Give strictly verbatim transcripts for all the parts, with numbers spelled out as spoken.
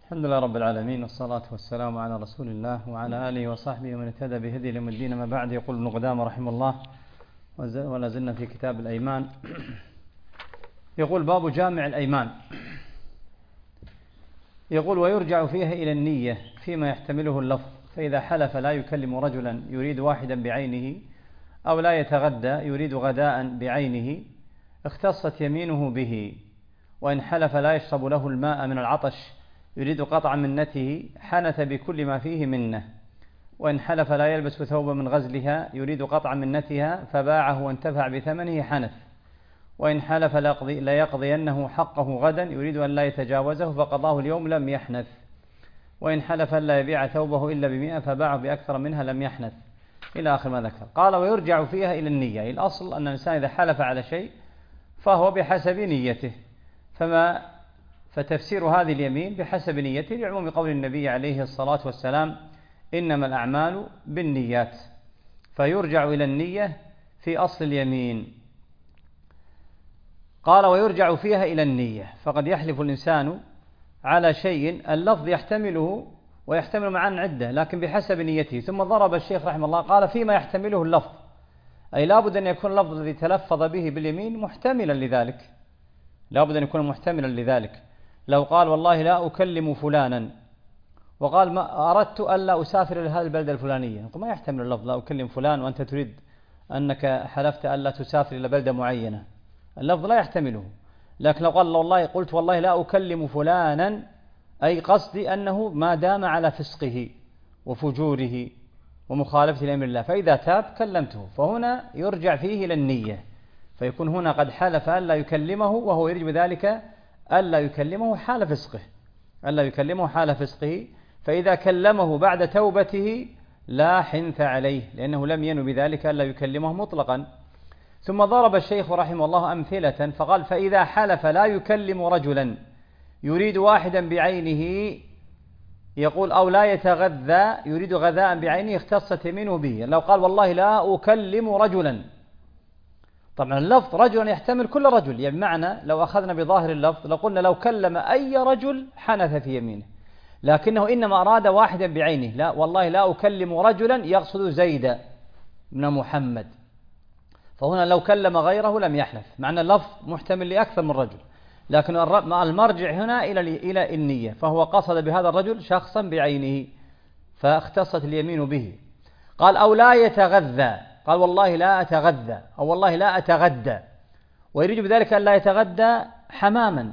الحمد لله رب العالمين، والصلاة والسلام على رسول الله وعلى آله وصحبه ومن اهتدى بهدي يوم الدين. ما بعد، يقول ابن قدامة رحمه الله، ولا زلنا في كتاب الأيمان. يقول: باب جامع الأيمان. يقول: ويرجع فيها إلى النية فيما يحتمله اللفظ، فإذا حلف لا يكلم رجلا يريد واحدا بعينه، أو لا يتغدى يريد غداء بعينه، اختصت يمينه به. وإن حلف لا يشرب له الماء من العطش يريد قطع منته، حنث بكل ما فيه منه. وإن حلف لا يلبس ثوبا من غزلها يريد قطع منتها، فباعه وانتفع بثمنه، حنث. وإن حلف لا يقضينه حقه غدا يريد أن لا يتجاوزه، فقضاه اليوم، لم يحنث. وإن حلف لا يبيع ثوبه إلا بمئة فباعه بأكثر منها، لم يحنث، إلى آخر ما ذكر. قال: ويرجع فيها إلى النية. الأصل أن الإنسان إذا حلف على شيء فهو بحسب نيته، فما فتفسير هذه اليمين بحسب نيته، لعموم قول النبي عليه الصلاة والسلام: إنما الأعمال بالنيات. فيرجع إلى النية في أصل اليمين. قال: ويرجع فيها إلى النية. فقد يحلف الإنسان على شيء اللفظ يحتمله ويحتمل معا عدة، لكن بحسب نيته. ثم ضرب الشيخ رحمه الله قال: فيما يحتمله اللفظ، أي لابد أن يكون اللفظ الذي تلفظ به باليمين محتملا لذلك، لابد أن يكون محتملا لذلك. لو قال: والله لا أكلم فلانا، وقال: ما أردت ألا أسافر إلى هذه البلدة الفلانية، ما يحتمل اللفظ لا أكلم فلان وأنت تريد أنك حلفت ألا تسافر إلى بلدة معينة، اللفظ لا يحتمله. لكن لو قال: والله قلت والله لا أكلم فلانا، أي قصدي أنه ما دام على فسقه وفجوره ومخالفة لأمر الله، فإذا تاب كلمته. فهنا يرجع فيه إلى النية، فيكون هنا قد حلف ألا يكلمه، وهو يريد بذلك ألا يكلمه حال فسقه، ألا يكلمه حال فسقه. فإذا كلمه بعد توبته لا حنث عليه، لأنه لم ينو بذلك ألا يكلمه مطلقا. ثم ضرب الشيخ رحمه الله أمثلة فقال: فإذا حلف لا يكلم رجلا يريد واحدا بعينه، يقول: أو لا يتغذى يريد غذاء بعينه، اختصت يمينه به. لو قال: والله لا أكلم رجلا، طبعا اللفظ رجلا يحتمل كل رجل، يعني بمعنى لو أخذنا بظاهر اللفظ لو قلنا لو كلم أي رجل حنث في يمينه، لكنه إنما أراد واحدا بعينه. لا، والله لا أكلم رجلا يقصد زيد بن محمد، فهنا لو كلم غيره لم يحنث، معنى اللفظ محتمل لأكثر من رجل، لكن المرجع هنا إلى إلى النية، فهو قصد بهذا الرجل شخصا بعينه فاختصت اليمين به. قال: أو لا يتغذى، قال: والله لا أتغذى، أو والله لا أتغدى، ويريد بذلك أن لا يتغدى حماما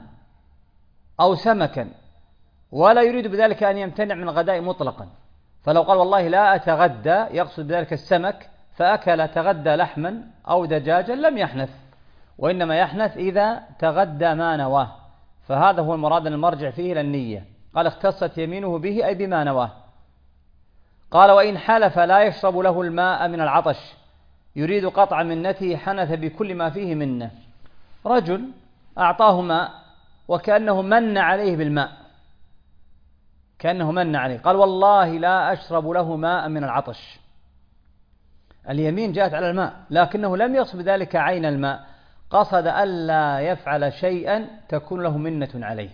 أو سمكا، ولا يريد بذلك أن يمتنع من الغداء مطلقا. فلو قال: والله لا أتغدى، يقصد بذلك السمك، فأكل تغدى لحما أو دجاجا، لم يحنث، وإنما يحنث إذا تغدى ما نواه. فهذا هو المراد المرجع فيه إلى النية. قال: اختصت يمينه به، أي بما نواه. قال: وإن حلف لا يشرب له الماء من العطش يريد قطع منته، حنث بكل ما فيه منه. رجل أعطاه ماء وكأنه من عليه بالماء، كأنه من عليه، قال: والله لا أشرب له ماء من العطش. اليمين جاءت على الماء، لكنه لم يقصد بذلك عين الماء، قصد ألا يفعل شيئا تكون له منة عليه.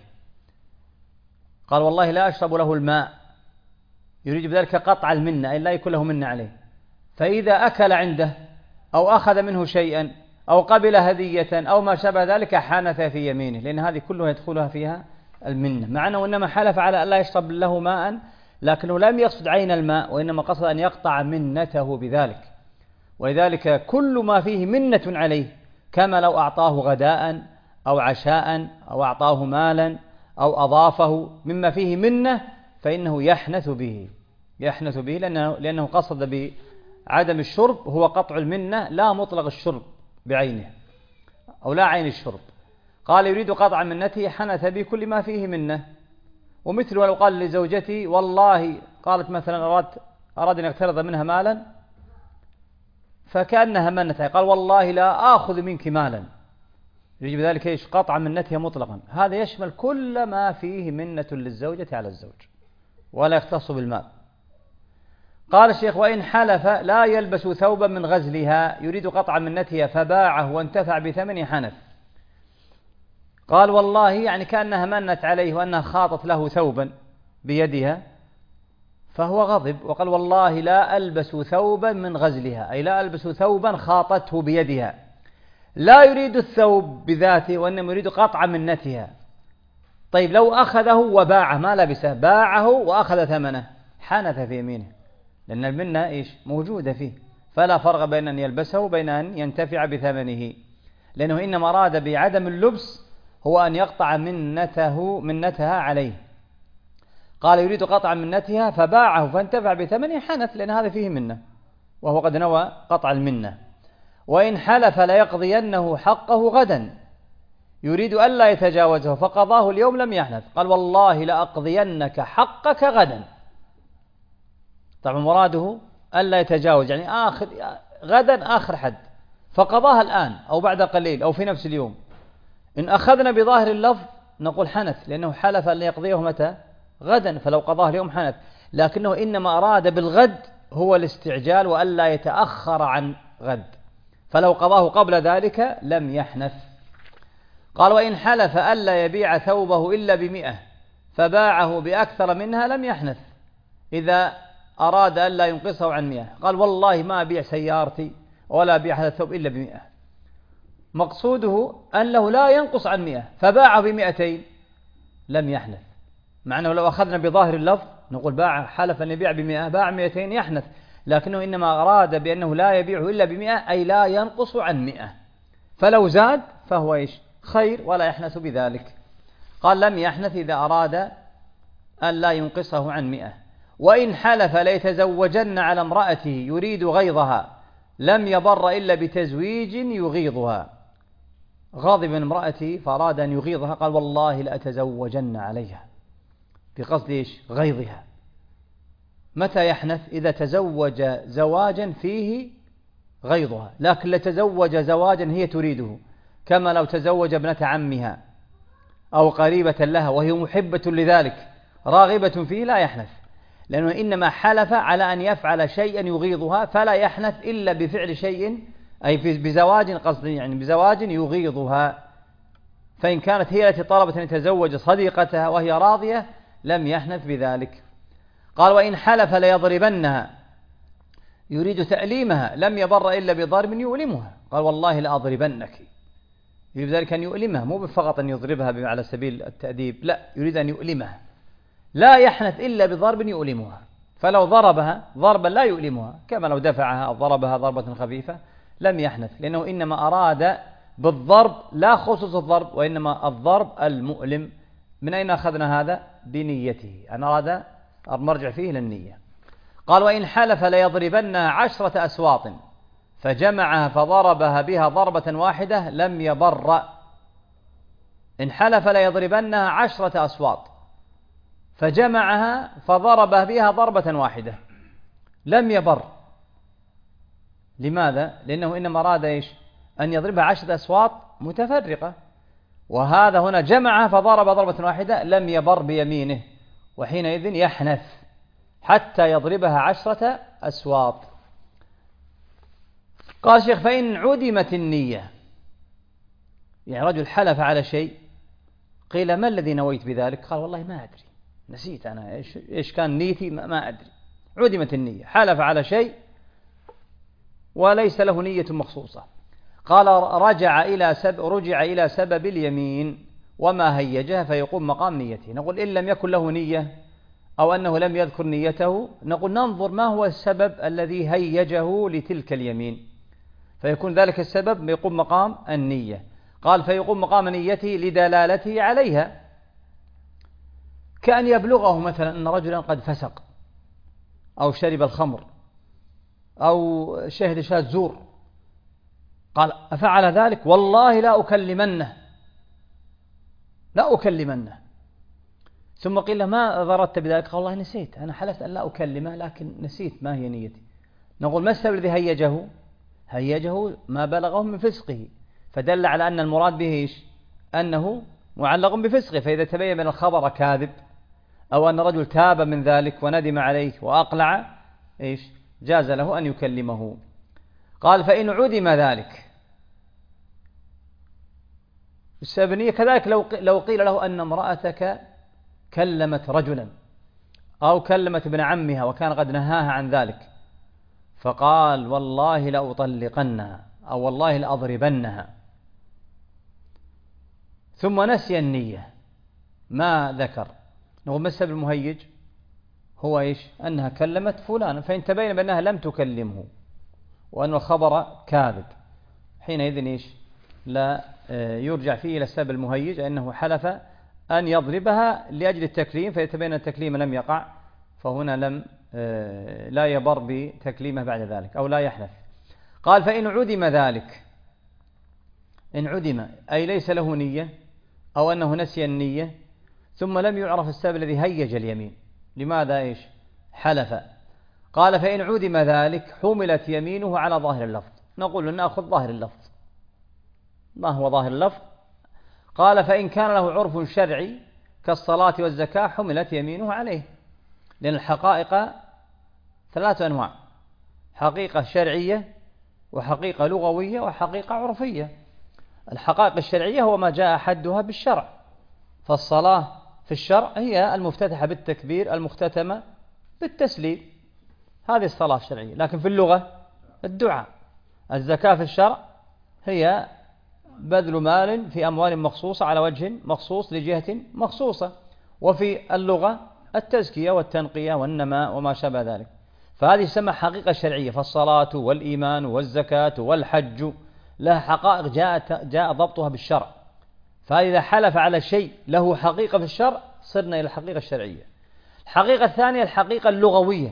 قال: والله لا أشرب له الماء، يريد بذلك قطع المنة، أي لا يكون له منة عليه. فإذا أكل عنده أو أخذ منه شيئا أو قبل هدية أو ما شابه ذلك، حنث في يمينه، لأن هذه كلها يدخلها فيها المنة، مع أنه إنما حلف على أن لا يشرب له ماء، لكنه لم يقصد عين الماء، وإنما قصد أن يقطع منته بذلك. ولذلك كل ما فيه منة عليه، كما لو أعطاه غداء أو عشاء أو أعطاه مالا أو أضافه مما فيه منة، فإنه يحنث به، يحنث به لأنه, لأنه قصد بعدم الشرب هو قطع المنة، لا مطلق الشرب بعينه أو لا عين الشرب. قال: يريد قطع منته، حنث بكل ما فيه منة. ومثله لو قال لزوجتي: والله، قالت مثلا أراد, أراد أن يقترض منها مالا، فكأنها منتها، قال: والله لا آخذ منك مالا، يجب ذلك إيش؟ قطع منتها مطلقا. هذا يشمل كل ما فيه منة للزوجة على الزوج، ولا يختص بالمال. قال الشيخ: وإن حلف لا يلبس ثوبا من غزلها يريد قطع منتها، فباعه وانتفع بثمن، حنث. قال: والله، يعني كأنها منت عليه وأنها خاطت له ثوبا بيدها فهو غضب وقال والله لا ألبس ثوبا من غزلها، أي لا ألبس ثوبا خاطته بيدها، لا يريد الثوب بذاته وإنما يريد قطع منتها. طيب لو أخذه وباعه ما لبسه، باعه وأخذ ثمنه، حنث في يمينه، لأن المنة إيش موجودة فيه، فلا فرق بين أن يلبسه وبين أن ينتفع بثمنه، لأنه إنما أراد بعدم اللبس هو أن يقطع منته منتها عليه. قال يريد قطع منتها فباعه فانتفع بثمنه، حنث، لأن هذا فيه منة وهو قد نوى قطع المنة. وإن حلف ليقضينه حقه غدا، يريد ألا يتجاوزه فقضاه اليوم لم يحنث، قال والله لأقضينك حقك غدا. طبعا مراده ألا يتجاوز، يعني آخر غدا آخر حد، فقضاها الآن أو بعد قليل أو في نفس اليوم. إن أخذنا بظاهر اللفظ نقول حنث، لأنه حلف أن يقضيه متى؟ غدا، فلو قضاه اليوم حنث، لكنه إنما أراد بالغد هو الاستعجال وألا يتأخر عن غد، فلو قضاه قبل ذلك لم يحنث. قال وإن حلف ألا يبيع ثوبه إلا بمئة فباعه بأكثر منها لم يحنث، إذا أراد ألا ينقصه عن مئة، قال والله ما أبيع سيارتي ولا أبيع هذا الثوب إلا بمئة، مقصوده أنه لا ينقص عن مئة، فباعه بمئتين لم يحنث، مع أنه لو أخذنا بظاهر اللفظ نقول باع حلف أن يبيع بمئة باع مئتين يحنث، لكنه إنما أراد بأنه لا يبيعه إلا بمئة، أي لا ينقص عن مئة، فلو زاد فهو إيش؟ خير ولا يحنث بذلك. قال لم يحنث إذا أراد أن لا ينقصه عن مئة. وإن حلف ليتزوجن على امرأته يريد غيظها لم يضر إلا بتزويج يغيظها، غاضب من امرأته فأراد أن يغيظها، قال والله لأتزوجن عليها، بقصد إيش؟ غيظها. متى يحنث؟ إذا تزوج زواجا فيه غيظها، لكن لتزوج زواجا هي تريده، كما لو تزوج ابنة عمها أو قريبة لها وهي محبة لذلك راغبة فيه لا يحنث، لأنه إنما حلف على أن يفعل شيئا يغيظها، فلا يحنث إلا بفعل شيء، أي بزواج، قصد يعني بزواج يغيظها. فإن كانت هي التي طلبت أن يتزوج صديقتها وهي راضية لم يحنث بذلك. قال وإن حلف ليضربنها يريد تأليمها لم يبر إلا بضرب يؤلمها، قال والله لأضربنك، يريد ذلك أن يؤلمها، مو فقط أن يضربها على سبيل التأديب، لا، يريد أن يؤلمها، لا يحنث إلا بضرب يؤلمها، فلو ضربها ضربا لا يؤلمها كما لو دفعها أو ضربها ضربة خفيفة لم يحنث، لأنه إنما أراد بالضرب لا خصوص الضرب وإنما الضرب المؤلم. من أين أخذنا هذا؟ بنيته، أن أراد المرجع فيه للنية. قال وإن حلف ليضربنها عشرة أسواط فجمعها فضربها بها ضربة واحدة لم يبر. إن حلف ليضربنها عشرة أسواط فجمعها فضرب بها ضربة واحدة لم يبر. لماذا؟ لأنه إنما أراد إيش؟ أن يضربها عشرة أسواط متفرقة، وهذا هنا جمعها فضرب ضربة واحدة لم يبر بيمينه، وحينئذ يحنث حتى يضربها عشرة أسواط. قال الشيخ فإن عدمت النية، يعني رجل حلف على شيء قيل ما الذي نويت بذلك؟ قال والله ما أدري، نسيت أنا إيش, إيش كان نيتي، ما أدري. عدمت النية، حلف على شيء وليس له نية مخصوصة. قال رجع إلى سبب رجع إلى سبب اليمين وما هيجها فيقوم مقام نيته. نقول إن لم يكن له نية أو أنه لم يذكر نيته نقول ننظر ما هو السبب الذي هيجه لتلك اليمين، فيكون ذلك السبب يقوم مقام النية. قال فيقوم مقام نيته لدلالته عليها، كأن يبلغه مثلا أن رجلا قد فسق أو شرب الخمر أو شهد شهادة زور، قال أفعل ذلك؟ والله لا أكلمنه لا أكلمنه. ثم قيل له ما ضررت بذلك؟ قال والله نسيت، أنا حلفت أن لا أكلمه لكن نسيت ما هي نيتي. نقول ما السبب الذي هيجه؟ هيجه ما بلغه من فسقه، فدل على أن المراد به إيش؟ أنه معلق بفسقه، فإذا تبين من الخبر كاذب أو أن رجل تاب من ذلك وندم عليه وأقلع إيش؟ جاز له أن يكلمه. قال فإن عدم ذلك السبب النية، كذلك لو لو قيل له أن امرأتك كلمت رجلا أو كلمت ابن عمها وكان قد نهاها عن ذلك، فقال والله لأطلقنها أو والله لأضربنها، ثم نسي النية ما ذكر، نقول ما السبب المهيج؟ هو إيش؟ أنها كلمت فلان، فإن تبين بأنها لم تكلمه وأن الخبر كاذب، حينئذ إيش؟ لا يرجع فيه إلى السبب المهيج، أنه حلف أن يضربها لأجل التكليم، فيتبين التكليم لم يقع، فهنا لم لا يبر بتكليمه بعد ذلك أو لا يحلف. قال فإن عدم ذلك، إن عدم أي ليس له نية أو أنه نسي النية ثم لم يعرف السبب الذي هيج اليمين، لماذا إيش؟ حلف. قال فإن عدم ذلك حملت يمينه على ظاهر اللفظ، نقول نأخذ ظاهر اللفظ. ما هو ظاهر اللفظ؟ قال فإن كان له عرف شرعي كالصلاة والزكاة حملت يمينه عليه، لأن الحقائق ثلاثة أنواع: حقيقة شرعية وحقيقة لغوية وحقيقة عرفية. الحقائق الشرعية هو ما جاء حدها بالشرع، فالصلاة في الشرع هي المفتتحة بالتكبير المختتمة بالتسليم، هذه الصلاة الشرعية. لكن في اللغة الدعاء. الزكاة في الشرع هي بذل مال في أموال مخصوصة على وجه مخصوص لجهة مخصوصة، وفي اللغة التزكية والتنقية والنماء وما شابه ذلك، فهذه تسمى حقيقة شرعية. فالصلاة والإيمان والزكاة والحج لها حقائق جاء, جاء ضبطها بالشرع، فإذا حلف على شيء له حقيقة في الشرع صرنا إلى الحقيقة الشرعية. الحقيقة الثانية الحقيقة اللغوية،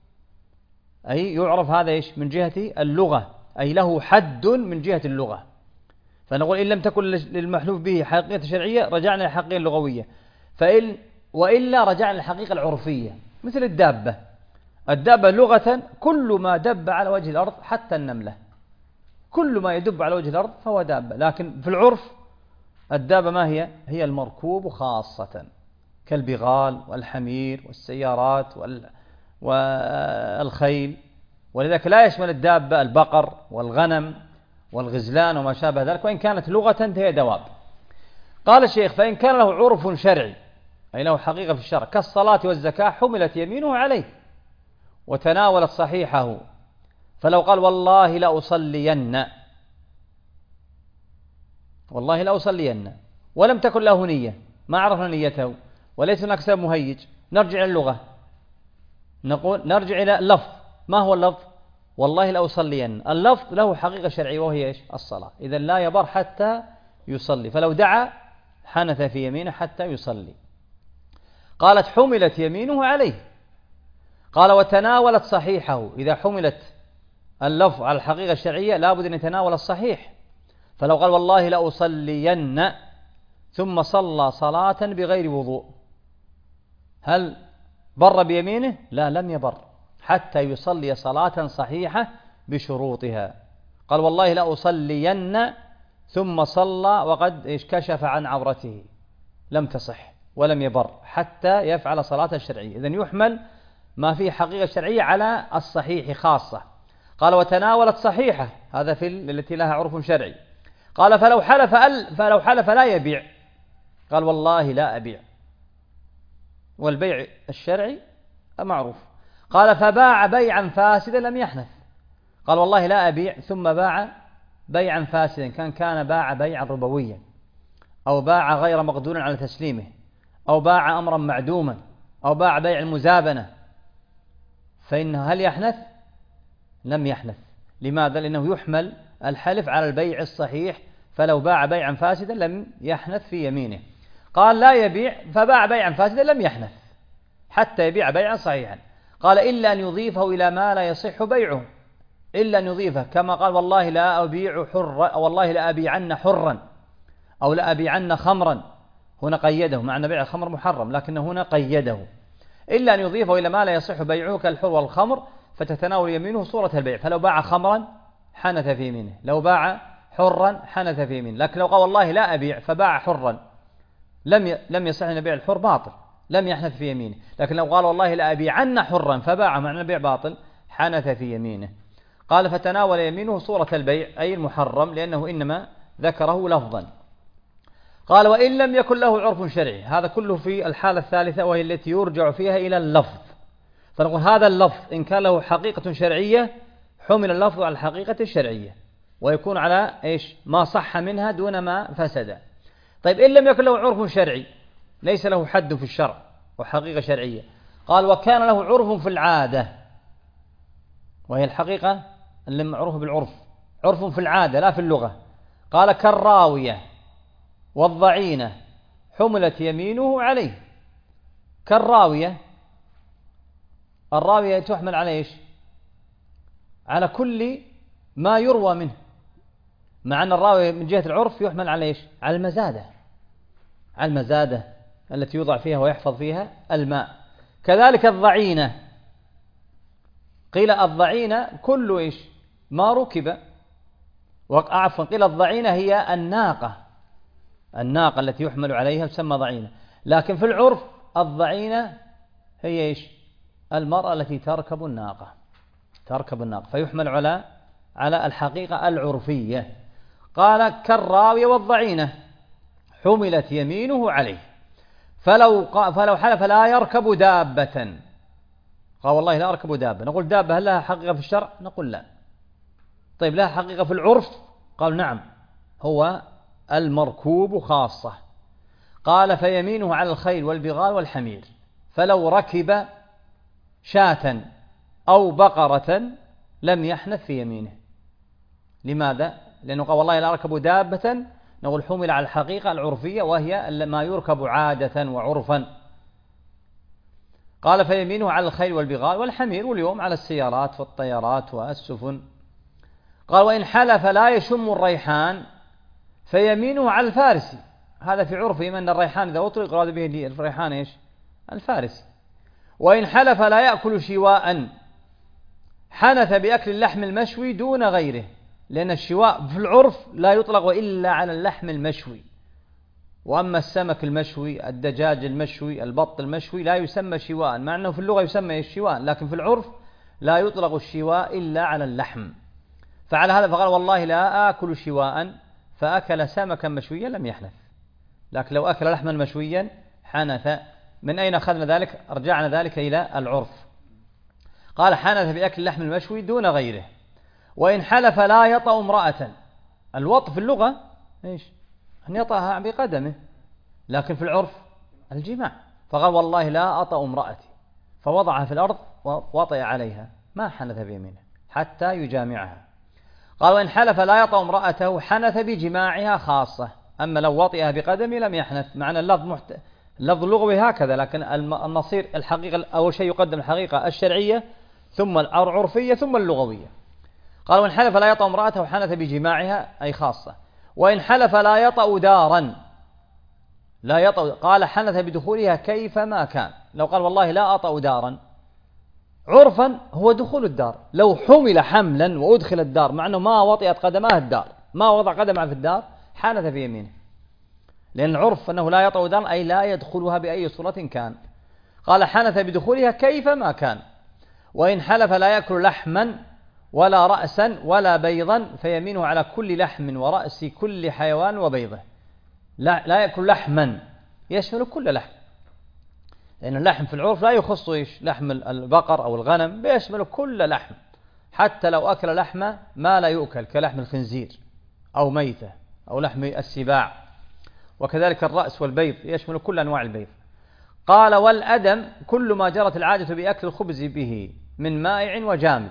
أي يعرف هذا إيش؟ من جهة اللغة، أي له حد من جهة اللغة، فنقول إن لم تكن للمحلوف به حقيقة شرعية رجعنا للحقيقة اللغوية، فإن وإلا رجعنا للحقيقة العرفية. مثل الدابة، الدابة لغة كل ما دب على وجه الأرض حتى النملة، كل ما يدب على وجه الأرض فهو دابة. لكن في العرف الدابة ما هي؟ هي المركوب خاصة، كالبغال والحمير والسيارات والخيل، ولذلك لا يشمل الدابة البقر والغنم والغزلان وما شابه ذلك، وإن كانت لغة هي دواب. قال الشيخ فإن كان له عرف شرعي أي له حقيقة في الشرع كالصلاة والزكاة حملت يمينه عليه وتناولت صحيحه، فلو قال والله لأصلين، والله لأصلين ولم تكن له نية، ما عرفنا نيته وليس هناك سبب مهيج، نرجع إلى اللغة، نقول نرجع إلى اللفظ. ما هو اللفظ؟ والله لأصلين، اللفظ له حقيقة شرعية وهي إيش؟ الصلاة، إذا لا يبر حتى يصلي، فلو دعا حنث في يمينه حتى يصلي. قالت حملت يمينه عليه. قال وتناولت صحيحه، إذا حملت اللفظ على الحقيقة الشرعية لابد أن يتناول الصحيح، فلو قال والله لأصلين ثم صلى صلاة بغير وضوء هل بر بيمينه؟ لا، لم يبر حتى يصلي صلاة صحيحة بشروطها. قال والله لأصلين ثم صلى وقد كشف عن عورته، لم تصح ولم يبر حتى يفعل صلاة شرعية. إذن يحمل ما فيه حقيقة شرعية على الصحيح خاصة. قال وتناولت صحيحة، هذا في التي لها عرف شرعي. قال فلو حلف أل فلو حلف لا يبيع، قال والله لا أبيع، والبيع الشرعي معروف. قال فباع بيعا فاسدا لم يحنث، قال والله لا أبيع ثم باع بيعا فاسدا، كان كان باع بيعا ربويا أو باع غير مقدور على تسليمه أو باع أمرا معدوما أو باع بيع المزابنة، فإنه هل يحنث؟ لم يحنث. لماذا؟ لأنه يحمل الحلف على البيع الصحيح، فلو باع بيعا فاسدا لم يحنث في يمينه. قال لا يبيع فباع بيعا فاسدا لم يحنث حتى يبيع بيعا صحيحا. قال إلا أن يضيفه إلى ما لا يصح بيعه، إلا أن يضيفه كما قال والله لا أبيع حرا أو والله لا أبيعن حرا أو لا أبيعن خمرا، هنا قيده، مع أن بيع الخمر محرم لكن هنا قيده، إلا أن يضيفه إلى ما لا يصح بيعه كالحر والخمر فتتناول يمينه صورة البيع، فلو باع خمرا حنث في يمينه، لو باع حرا حنث في يمينه. لكن لو قال والله لا أبيع فباع حرا لم لم يصح أن بيع الحر باطل، لم يحنث في يمينه. لكن لو قال والله لا أبيعن حرا فباع معنى البيع باطل حنث في يمينه. قال فتناول يمينه صورة البيع أي المحرم، لأنه إنما ذكره لفظا. قال وإن لم يكن له عرف شرعي، هذا كله في الحالة الثالثة وهي التي يرجع فيها إلى اللفظ. فنقول هذا اللفظ إن كان له حقيقة شرعية حمل اللفظ على الحقيقة الشرعية ويكون على إيش ما صح منها دون ما فسد. طيب إن لم يكن له عرف شرعي، ليس له حد في الشرع وحقيقة شرعية، قال وكان له عرف في العادة، وهي الحقيقة المعروفة بالعرف، عرف في العادة لا في اللغة. قال كالراوية والضعينة حملت يمينه عليه. كالراوية، الراوية تحمل على إيش؟ على كل ما يروى منه، مع أن الراوية من جهة العرف يحمل على إيش؟ على المزادة، على المزادة التي يوضع فيها ويحفظ فيها الماء. كذلك الضعينة، قيل الضعينة كل إيش؟ ما ركب، عفوا قيل الضعينة هي الناقة، الناقة التي يحمل عليها تسمى ضعينة، لكن في العرف الضعينة هي إيش؟ المرأة التي تركب الناقة، تركب الناقة، فيحمل على على الحقيقة العرفية. قال كالراوية والضعينة حملت يمينه عليه. فلو فلو حلف لا يركب دابة، قال والله لا أركب دابة، نقول دابة هل لها حقيقة في الشرع؟ نقول لا. طيب لها حقيقة في العرف؟ قال نعم، هو المركوب خاصة. قال فيمينه على الخيل والبغال والحمير. فلو ركب شاة أو بقرة لم يحنث في يمينه. لماذا؟ لأنه قال والله لا أركب دابة، نقول حمل على الحقيقة العرفية وهي ما يركب عادة وعرفا. قال فيمينه على الخيل والبغال والحمير، واليوم على السيارات والطيارات والسفن. قال وإن حلف لا يشم الريحان فيمينه على الفارسي. هذا في عرفه أن الريحان إذا أطلق يراد به الريحان إيش؟ الفارسي. وإن حلف لا يأكل شواء حنث بأكل اللحم المشوي دون غيره، لأن الشواء في العرف لا يطلق إلا على اللحم المشوي، وأما السمك المشوي، الدجاج المشوي، البط المشوي لا يسمى شواء، مع أنه في اللغة يسمى الشواء، لكن في العرف لا يطلق الشواء إلا على اللحم. فعلى هذا فقال والله لا آكل شواء، فأكل سمكا مشويا لم يحنث، لكن لو أكل لحما مشويا حنث. من أين أخذنا ذلك؟ رجعنا ذلك إلى العرف. قال حنث بأكل اللحم المشوي دون غيره. وإن حلف لا يطأ امرأة، الوط في اللغة إيش؟ أن يطأها بقدمه، لكن في العرف الجماع. فقال والله لا أطأ امرأتي، فوضعها في الأرض ووطئ عليها، ما حنث بيمينه حتى يجامعها. قال وإن حلف لا يطأ امرأته حنث بجماعها خاصة، أما لو وطئها بقدمه لم يحنث. معنى اللفظ محت... اللفظ اللغوي هكذا، لكن المصير الحقيقة أول شيء يقدم الحقيقة الشرعية ثم العرفية ثم اللغوية. قال وإن حلف لا يطأ امرأته حنث بجماعها أي خاصة. وإن حلف لا يطأ دارا، لا يطأ، قال حنث بدخولها كيفما كان. لو قال والله لا أطأ دارا، عرفا هو دخول الدار، لو حمل حملا وأدخل الدار مع أنه ما وطئت قدماه الدار، ما وضع قدمه في الدار، حنث في يمينه، لأن العرف أنه لا يطأ دارا أي لا يدخلها بأي صورة كان. قال حنث بدخولها كيفما كان. وإن حلف لا يأكل لحما ولا رأسا ولا بيضا فيمينه على كل لحم ورأس كل حيوان وبيضه. لا, لا يأكل لحما يشمل كل لحم، لأن اللحم في العرف لا يخص إيش؟ لحم البقر أو الغنم، بيشمل كل لحم، حتى لو أكل لحم ما لا يؤكل كلحم الخنزير أو ميتة أو لحم السباع. وكذلك الرأس والبيض يشمل كل أنواع البيض. قال والأدم كل ما جرت العادة بأكل الخبز به من مائع وجامد.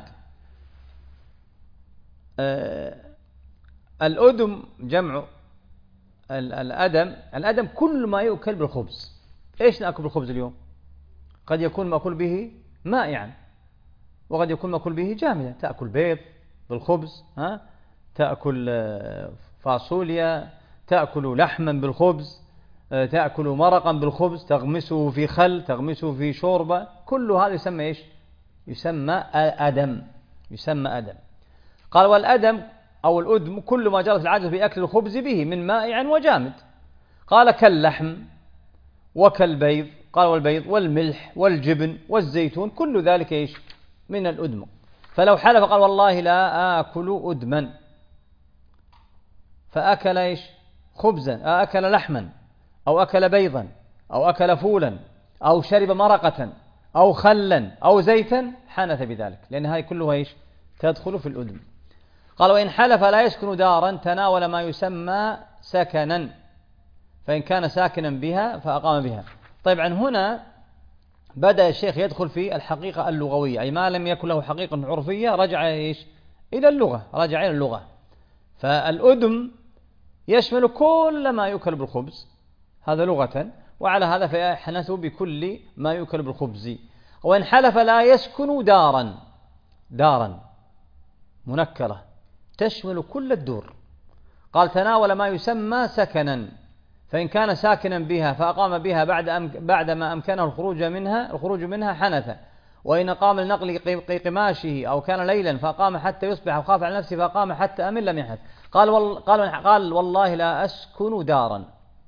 آه الأدم جمع الأدم، الأدم كل ما يؤكل بالخبز. إيش نأكل بالخبز اليوم؟ قد يكون مأكول به مائعا، وقد يكون مأكول به جامدا. تأكل بيض بالخبز، ها؟ تأكل فاصوليا، تأكل لحما بالخبز، تأكل مرقا بالخبز، تغمسه في خل، تغمسه في شوربة، كل هذا يسمى إيش؟ يسمى أدم، يسمى أدم. قال والأدم أو الأدم كل ما جرت العادة بأكل الخبز به من مائع وجامد. قال كاللحم وكالبيض، قال والبيض والملح والجبن والزيتون كل ذلك إيش؟ من الأدم. فلو حلف قال والله لا آكل أدما، فأكل إيش؟ خبزا أكل لحما أو أكل بيضا أو أكل فولا أو شرب مرقة أو خلا أو زيتا حنث بذلك، لأن هذه كلها إيش تدخل في الأدم. قال وإن حلف لا يسكن دارا تناول ما يسمى سكنا، فإن كان ساكنا بها فأقام بها. طيب عن هنا بدأ الشيخ يدخل في الحقيقة اللغوية، أي ما لم يكن له حقيقة عرفية رجع إيش إلى اللغة، رجع إلى اللغة. فالأدم يشمل كل ما يؤكل بالخبز، هذا لغة، وعلى هذا فيحنث بكل ما يؤكل بالخبز. وإن حلف لا يسكن دارا، دارا منكرة تشمل كل الدور. قال تناول ما يسمى سكنا، فإن كان ساكنا بها فأقام بها بعد أم بعد ما أمكنه الخروج منها الخروج منها حنث. وإن قام لنقل قماشه أو كان ليلا فأقام حتى يصبح وخاف على نفسه فأقام حتى أمن لم يحنث. قال وال قال قال والله لا أسكن دارا.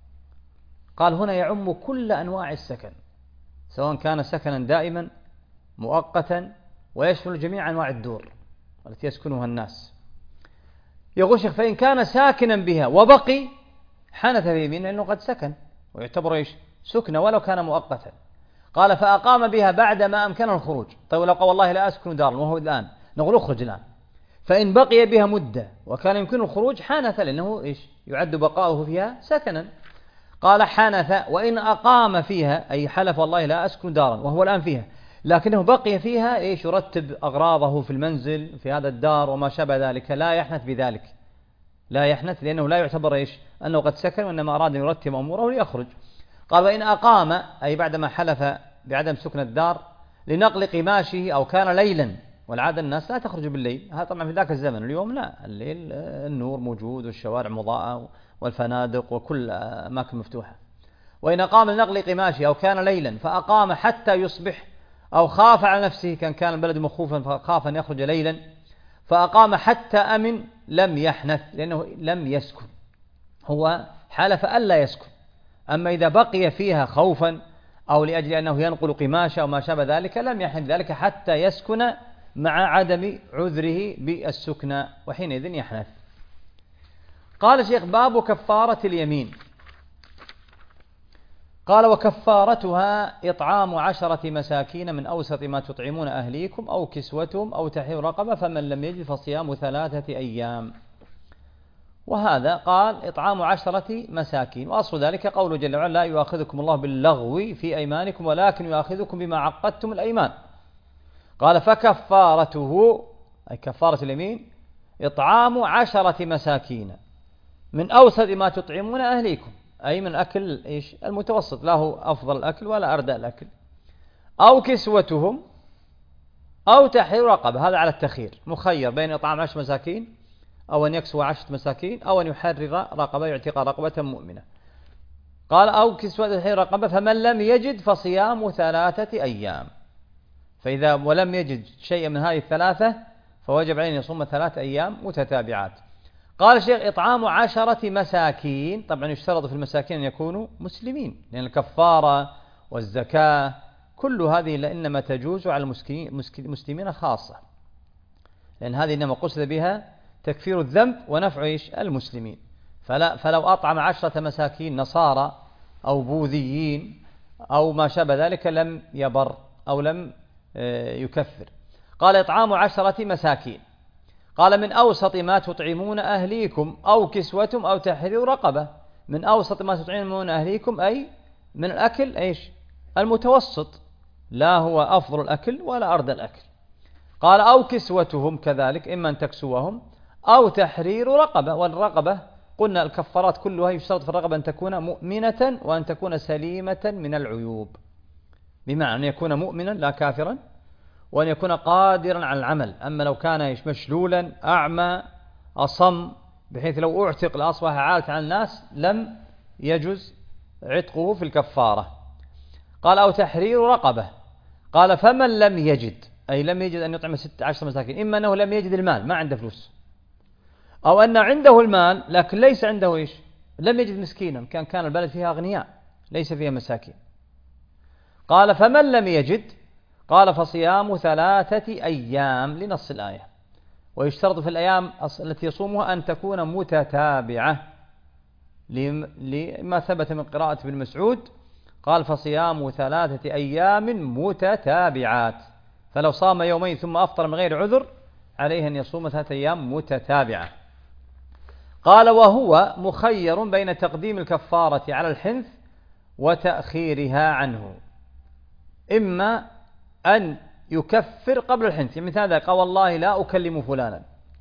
قال هنا يعم كل أنواع السكن، سواء كان سكنا دائما مؤقتا، ويشمل جميع أنواع الدور التي يسكنها الناس. يقول الشيخ فإن كان ساكنا بها وبقي حنث في يمينه لأنه قد سكن ويعتبر إيش سكنة ولو كان مؤقتا. قال فأقام بها بعد ما أمكنه الخروج. طيب لو قال والله لا أسكن دارا وهو الآن، نقول اخرج الآن، فإن بقي بها مدة وكان يمكنه الخروج حنث، لأنه إيش يعد بقاؤه فيها سكنا. قال حنث. وإن أقام فيها أي حلف والله لا أسكن دارا وهو الآن فيها، لكنه بقي فيها إيش يرتب أغراضه في المنزل في هذا الدار وما شابه ذلك، لا يحنث بذلك، لا يحنث، لأنه لا يعتبر إيش أنه قد سكن، وإنما أراد أن يرتب أموره ليخرج. قال وإن أقام أي بعدما حلف بعدم سكن الدار لنقل قماشه أو كان ليلا، والعادة الناس لا تخرج بالليل، هذا طبعا في ذاك الزمن، اليوم لا، الليل النور موجود والشوارع مضاءة والفنادق وكل أماكن مفتوحة. وإن أقام لنقل قماشه أو كان ليلا فأقام حتى يصبح أو خاف على نفسه، كان كان البلد مخوفا فخاف أن يخرج ليلا فأقام حتى أمن لم يحنث، لأنه لم يسكن، هو حلف ألا يسكن. أما إذا بقي فيها خوفا أو لأجل أنه ينقل قماشه أو ما شابه ذلك لم يحنث ذلك حتى يسكن مع عدم عذره بالسكنى، وحينئذ يحنث. قال الشيخ باب كفارة اليمين. قال وكفارتها إطعام عشرة مساكين من أوسط ما تطعمون أهليكم أو كسوتهم أو تحرير رقبة، فمن لم يجد فصيام ثلاثة أيام. وهذا قال إطعام عشرة مساكين، وأصل ذلك قوله جل وعلا لا يؤاخذكم الله باللغو في أيمانكم ولكن يؤاخذكم بما عقدتم الأيمان. قال فكفارته أي كفارة اليمين إطعام عشرة مساكين من أوسط ما تطعمون أهليكم، أي من أكل إيش المتوسط، له أفضل الأكل ولا أردى الأكل، أو كسوتهم أو تحرير رقبة، هذا على التخير، مخير بين إطعام عشر مساكين أو أن يكسو عشرة مساكين أو أن يحرر رقبة يعتق رقبة مؤمنة. قال أو كسوة تحرير رقبة، فمن لم يجد فصيام ثلاثة أيام. فإذا ولم يجد شيئا من هذه الثلاثة فوجب عليه أن يصوم ثلاثة أيام متتابعات. قال الشيخ إطعام عشرة مساكين، طبعا يشترط في المساكين أن يكونوا مسلمين، لأن الكفارة والزكاة كل هذه إنما تجوز على المسلمين خاصة، لأن هذه إنما قصد بها تكفير الذنب ونفع إيش المسلمين. فلا فلو أطعم عشرة مساكين نصارى أو بوذيين أو ما شابه ذلك لم يبر أو لم يكفر. قال إطعام عشرة مساكين. قال من أوسط ما تطعمون أهليكم أو كسوتهم أو تحرير رقبة. من أوسط ما تطعمون أهليكم أي من الأكل إيش المتوسط، لا هو أفضل الأكل ولا أردى الأكل. قال أو كسوتهم كذلك، إما أن تكسوهم أو تحرير رقبة. والرقبة قلنا الكفارات كلها يشترط في الرقبة أن تكون مؤمنة وأن تكون سليمة من العيوب، بمعنى أن يكون مؤمنا لا كافرا، وأن يكون قادرا على العمل. أما لو كان مشلولا أعمى أصم بحيث لو أعتق لأصبح عالة على الناس لم يجوز عتقه في الكفارة. قال أو تحرير رقبة. قال فمن لم يجد أي لم يجد أن يطعم ست عشر مساكين، إما أنه لم يجد المال ما عنده فلوس، أو أن عنده المال لكن ليس عنده إيش لم يجد مسكينا، كان كان البلد فيها أغنياء ليس فيها مساكين. قال فمن لم يجد قال فصيام ثلاثة أيام لنص الآية. ويشترط في الأيام التي يصومها أن تكون متتابعة، لما ثبت من قراءة ابن مسعود قال فصيام ثلاثة أيام متتابعات، فلو صام يومين ثم أفطر من غير عذر عليه أن يصوم ثلاثة أيام متتابعة. قال وهو مخير بين تقديم الكفارة على الحنث وتأخيرها عنه، إما أن يكفر قبل الحنث، يعني مثل هذا قال والله لا أكلم فلانا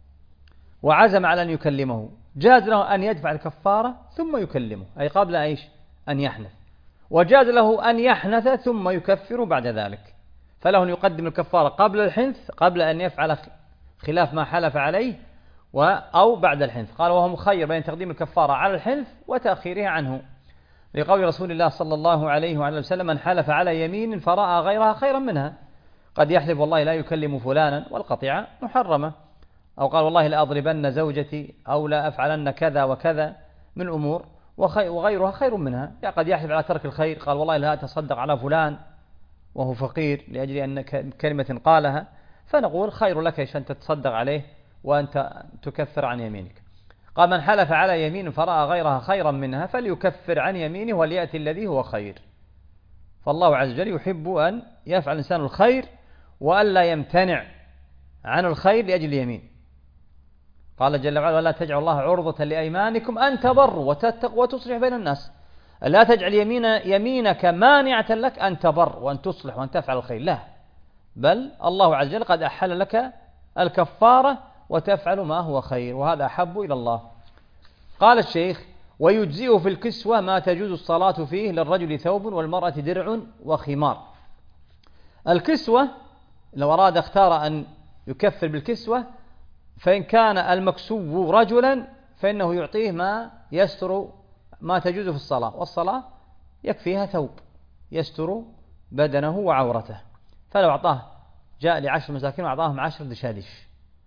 وعزم على أن يكلمه، جاز له أن يدفع الكفارة ثم يكلمه أي قبل إيش أن يحنث، وجاز له أن يحنث ثم يكفر بعد ذلك، فله أن يقدم الكفارة قبل الحنث قبل أن يفعل خلاف ما حلف عليه أو بعد الحنث. قال وهو مخير بين تقديم الكفارة على الحنث وتأخيرها عنه، لقول رسول الله صلى الله عليه وعلى وسلم من حلف على يمين فرأى غيرها خيرا منها، قد يحلف والله لا يكلم فلانا والقطيعة محرمة، أو قال والله لا أضربن زوجتي أو لا أفعلن كذا وكذا من أمور وغيرها خير منها، يعني قد يحلف على ترك الخير، قال والله لا أتصدق على فلان وهو فقير لأجل أن كلمة قالها، فنقول خير لك أن تتصدق عليه وأنت تكفر عن يمينك. قال من حلف على يمين فرأى غيرها خيرا منها فليكفر عن يمينه وليأتي الذي هو خير. فالله عز وجل يحب أن يفعل الإنسان الخير وألا يمتنع عن الخير لأجل يمين. قال جل وعلا ولا تجعل الله عرضة لأيمانكم أن تبروا وتتقوا وتصلح بين الناس، لا تجعل يمين يمينك مانعة لك أن تبر وأن تصلح وأن تفعل الخير، لا، بل الله عز وجل قد أحل لك الكفارة وتفعل ما هو خير، وهذا أحب إلى الله. قال الشيخ ويجزئه في الكسوة ما تجوز الصلاة فيه للرجل ثوب والمرأة درع وخمار. الكسوة لو أراد اختار أن يكفر بالكسوة، فإن كان المكسو رجلا فإنه يعطيه ما يستر ما تجوز في الصلاة، والصلاة يكفيها ثوب يستر بدنه وعورته، فلو أعطاه جاء لعشر مساكين وأعطاهم عشر دشادش،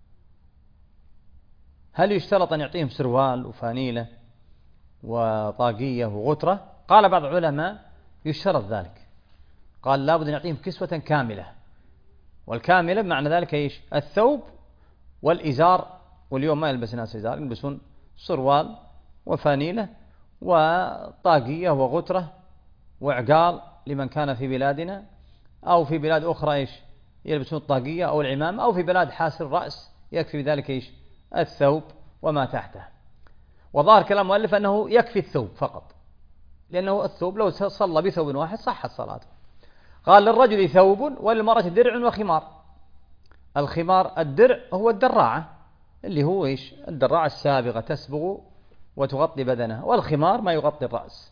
هل يشترط أن يعطيهم سروال وفانيلة وطاقية وغترة؟ قال بعض العلماء يشترط ذلك، قال لابد أن يعطيهم كسوة كاملة، والكاملة بمعنى ذلك إيش؟ الثوب والإزار، واليوم ما يلبس الناس إزار، يلبسون سروال وفانيلة وطاقية وغترة وعقال لمن كان في بلادنا، أو في بلاد أخرى إيش يلبسون الطاقية أو العمام، أو في بلاد حاسر الرأس يكفي بذلك إيش الثوب وما تحته. وظاهر كلام المؤلف أنه يكفي الثوب فقط، لأنه الثوب لو صلى بثوب واحد صحت صلاته. قال للرجل ثوب وللمرأة درع وخمار. الخمار الدرع هو الدراعة اللي هو إيش الدراعة السابغة تسبغ وتغطي بدنها، والخمار ما يغطي الرأس.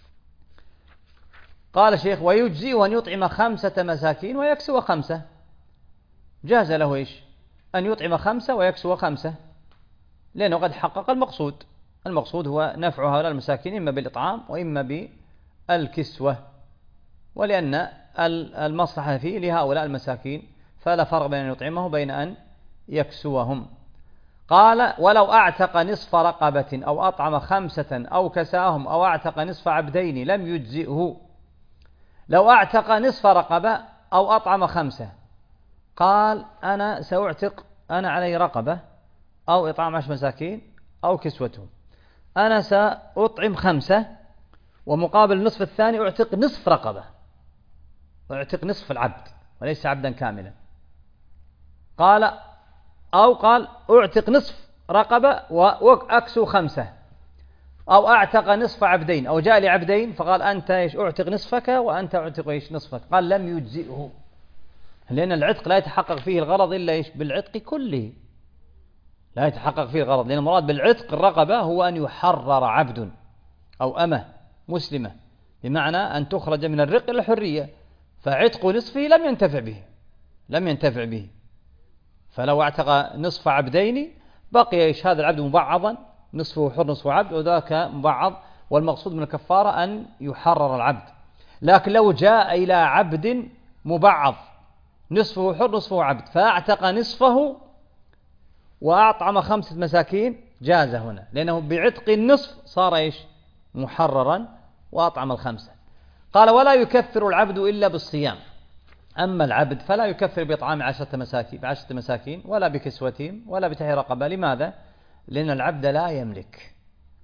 قال الشيخ ويجزئ أن يطعم خمسة مساكين ويكسو خمسة، جاز له إيش أن يطعم خمسة ويكسو خمسة، لأنه قد حقق المقصود. المقصود هو نفع هؤلاء المساكين إما بالإطعام وإما بالكسوة، ولأن المصلحة فيه لهؤلاء المساكين، فلا فرق بين أن يطعمه بين أن يكسوهم. قال ولو أعتق نصف رقبة أو أطعم خمسة أو كساهم أو أعتق نصف عبدين لم يجزئه. لو أعتق نصف رقبة أو أطعم خمسة، قال أنا سأعتق، أنا علي رقبة أو إطعام عشر مساكين أو كسوتهم، أنا سأطعم خمسة ومقابل النصف الثاني أعتق نصف رقبة، أعتق نصف العبد وليس عبدا كاملا. قال أو قال أعتق نصف رقبة وأكسو خمسة، أو أعتق نصف عبدين، أو جاء لعبدين فقال أنت إيش أعتق نصفك وأنت أعتق إيش نصفك، قال لم يجزئه، لأن العتق لا يتحقق فيه الغرض إلا إيش بالعتق كله، لا يتحقق فيه الغرض، لأن المراد بالعتق الرقبة هو أن يحرر عبد أو أمة مسلمة، بمعنى أن تخرج من الرق إلى الحرية، فعتق نصفه لم ينتفع به لم ينتفع به فلو اعتق نصف عبدين بقي إيش هذا العبد مبعضا، نصفه حر نصفه عبد وذاك مبعض، والمقصود من الكفارة أن يحرر العبد. لكن لو جاء إلى عبد مبعض نصفه حر نصفه عبد فاعتق نصفه وأطعم خمسة مساكين جاز هنا، لأنه بعتق النصف صار إيش محررا وأطعم الخمسة. قال ولا يكفر العبد إلا بالصيام، أما العبد فلا يكفر بإطعام عشرة مساكين بعشرة مساكين ولا بكسوتهم ولا بتحرير رقبة. لماذا؟ لأن العبد لا يملك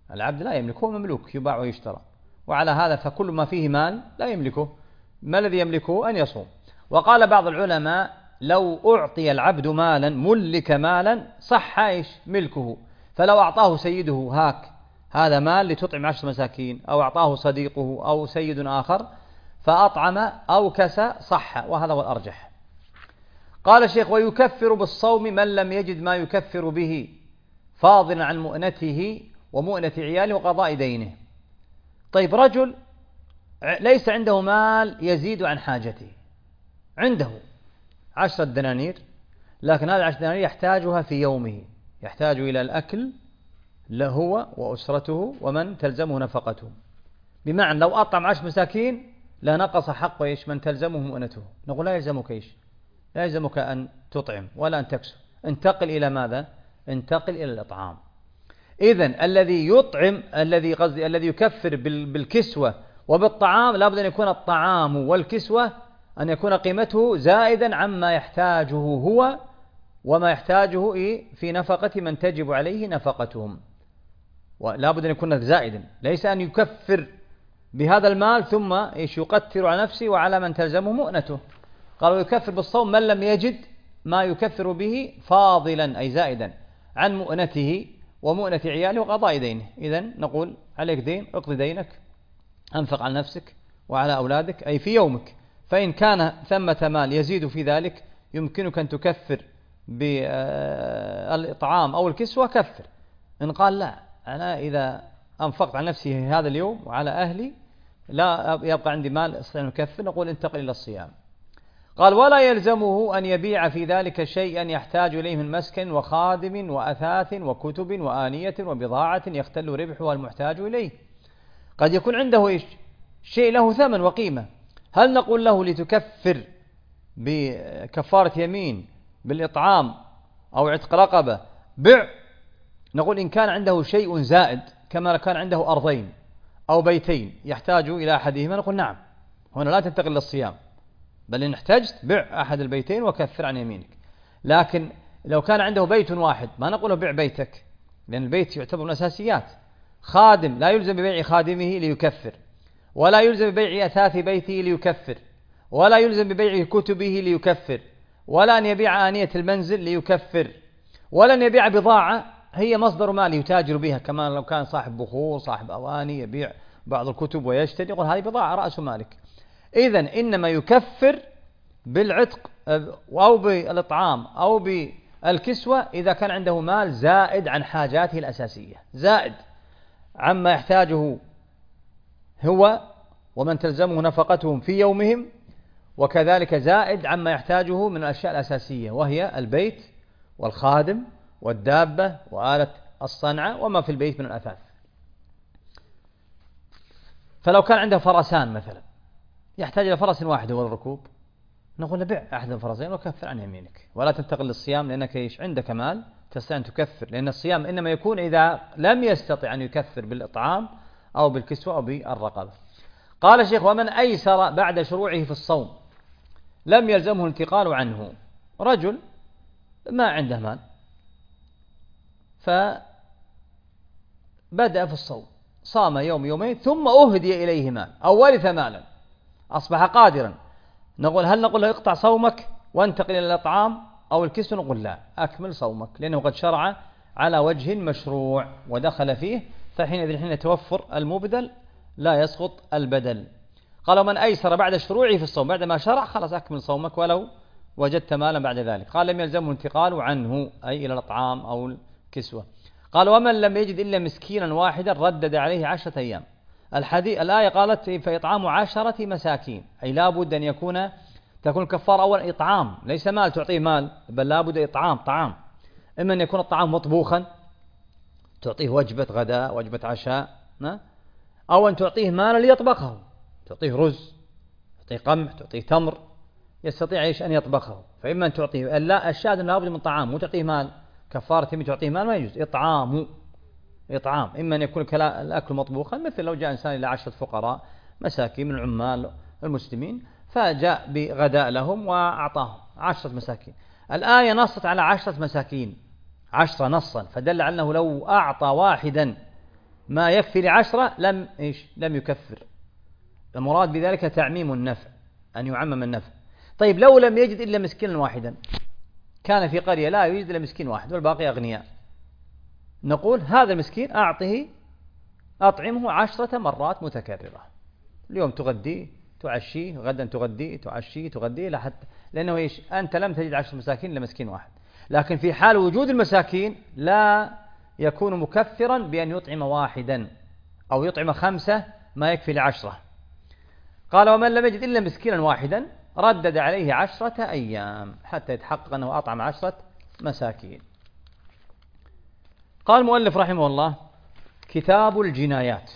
العبد لا يملك، هو مملوك يباع ويشترى، وعلى هذا فكل ما فيه مال لا يملكه. ما الذي يملكه؟ أن يصوم. وقال بعض العلماء لو أعطي العبد مالا، ملك مالا، صح إيش ملكه. فلو أعطاه سيده هاك هذا مال لتطعم عشر مساكين، أو أعطاه صديقه أو سيد آخر فأطعم أو كسى، صح، وهذا هو الأرجح. قال الشيخ ويكفر بالصوم من لم يجد ما يكفر به، فاضلا عن مؤنته ومؤنة عياله وقضاء دينه. طيب رجل ليس عنده مال يزيد عن حاجته، عنده عشرة دنانير، لكن هذه العشرة دنانير يحتاجها في يومه، يحتاج إلى الأكل له هو وأسرته ومن تلزمه نفقته. بمعنى لو أطعم عشر مساكين لا نقص حق إيش من تلزمه مؤنته. نقول لا يلزمك إيش؟ لا يلزمك أن تطعم ولا أن تكسو، انتقل إلى ماذا؟ انتقل إلى الإطعام. إذن الذي يطعم، الذي قصدي الذي يكفر بالكسوة وبالطعام، لابد أن يكون الطعام والكسوة أن يكون قيمته زائدا عما يحتاجه هو وما يحتاجه في نفقة من تجب عليه نفقتهم، ولابد أن يكون زائدا، ليس أن يكفر بهذا المال ثم إيش يقتر على نفسه وعلى من تلزمه مؤنته. قالوا يكفر بالصوم من لم يجد ما يكفر به، فاضلا أي زائدا عن مؤنته ومؤنة عياله وقضاء دينه. إذن نقول عليك دين، اقضي دينك، أنفق على نفسك وعلى أولادك أي في يومك. فإن كان ثمة مال يزيد في ذلك يمكنك أن تكفر بالإطعام أو الكسوة، كفر. إن قال لا أنا إذا أنفقت على نفسي هذا اليوم وعلى أهلي لا يبقى عندي مال أستطيع أن أكفر، نقول انتقل إلى الصيام. قال ولا يلزمه أن يبيع في ذلك شيئا يحتاج إليه من مسكن وخادم وأثاث وكتب وآنية وبضاعة يختل ربحها المحتاج إليه. قد يكون عنده إيش؟ شيء له ثمن وقيمة، هل نقول له لتكفر بكفارة يمين بالإطعام أو عتق رقبة بع؟ نقول إن كان عنده شيء زائد كما كان عنده أرضين أو بيتين يحتاج إلى أحدهما، نقول نعم، هنا لا تنتقل للصيام، بل إن احتجت بع أحد البيتين وكفر عن يمينك. لكن لو كان عنده بيت واحد ما نقول له بع بيتك، لأن البيت يعتبر من الأساسيات. خادم لا يلزم ببيع خادمه ليكفر، ولا يلزم ببيع أثاث بيته ليكفر، ولا يلزم ببيع كتبه ليكفر، ولا أن يبيع آنية المنزل ليكفر، ولا أن يبيع بضاعة هي مصدر مال يتاجر بها، كما لو كان صاحب بخور صاحب أواني يبيع بعض الكتب ويشتري، يقول هذه بضاعة رأس مالك. إذن إنما يكفر بالعتق أو بالإطعام أو بالكسوة إذا كان عنده مال زائد عن حاجاته الأساسية، زائد عما يحتاجه هو ومن تلزمه نفقتهم في يومهم، وكذلك زائد عما يحتاجه من الأشياء الأساسية وهي البيت والخادم والدابة وآلة الصنعة وما في البيت من الأثاث. فلو كان عنده فرسان مثلا يحتاج إلى فرس واحد هو الركوب، نقول له بيع أحد الفرسين وكفر عن يمينك، ولا تنتقل للصيام لأنك إيش عندك مال تستطيع أن تكفر، لأن الصيام إنما يكون إذا لم يستطع أن يكفر بالإطعام أو بالكسوة أو بالرقبة. قال الشيخ ومن أيسر بعد شروعه في الصوم لم يلزمه الانتقال عنه. رجل ما عنده مال فبدأ في الصوم، صام يوم يومين ثم أهدي إليه مال أو ورث مالا أصبح قادرا، نقول هل نقول له اقطع صومك وانتقل إلى الإطعام أو الكسوة؟ نقول لا، أكمل صومك، لأنه قد شرع على وجه مشروع ودخل فيه، فحينئذ حين يتوفر المبدل لا يسقط البدل. قال من أيسر بعد شروعه في الصوم، بعد ما شرع خلاص أكمل صومك ولو وجدت مالا بعد ذلك. قال لم يلزمه الانتقال عنه أي إلى الإطعام أو الكسوة. قال ومن لم يجد إلا مسكينا واحدا ردد عليه عشرة أيام. الحديث الآية قالت فإطعام عشرة مساكين، أي لا بد أن يكون تكون الكفارة أولا إطعام، ليس مال تعطيه مال، بل لا بد إطعام طعام، إما أن يكون الطعام مطبوخا تعطيه وجبة غداء وجبة عشاء، أو أن تعطيه مالا ليطبخه، تعطيه رز تعطيه قمح تعطيه تمر يستطيع إيش أن يطبخه، فإما أن تعطيه لا الشاهد لا بد من طعام، مو تعطيه مال كفارة يمين تعطيه مال ما يجوز، إطعام إطعام، إما أن يكون الأكل مطبوخا، مثل لو جاء إنسان إلى عشرة فقراء مساكين من العمال المسلمين فجاء بغداء لهم وأعطاهم عشرة مساكين. الآية نصت على عشرة مساكين، عشرة نصا، فدل على أنه لو أعطى واحدا ما يكفي لعشرة لم إيش لم يكفر. المراد بذلك تعميم النفع، أن يعمم النفع. طيب لو لم يجد إلا مسكينا واحدا، كان في قرية لا يوجد إلا مسكين واحد والباقي أغنياء، نقول هذا المسكين أعطه أطعمه عشرة مرات متكررة، اليوم تغديه تعشيه، غدا تغديه تعشيه تغديه لحتى، لأنه إيش أنت لم تجد عشرة مساكين إلا مسكين واحد. لكن في حال وجود المساكين لا يكون مكفرا بأن يطعم واحدا أو يطعم خمسة ما يكفي لعشرة. قال ومن لم يجد إلا مسكينا واحدا ردد عليه عشرة أيام حتى يتحقق أنه أطعم عشرة مساكين. قال المؤلف رحمه الله: كتاب الجنايات.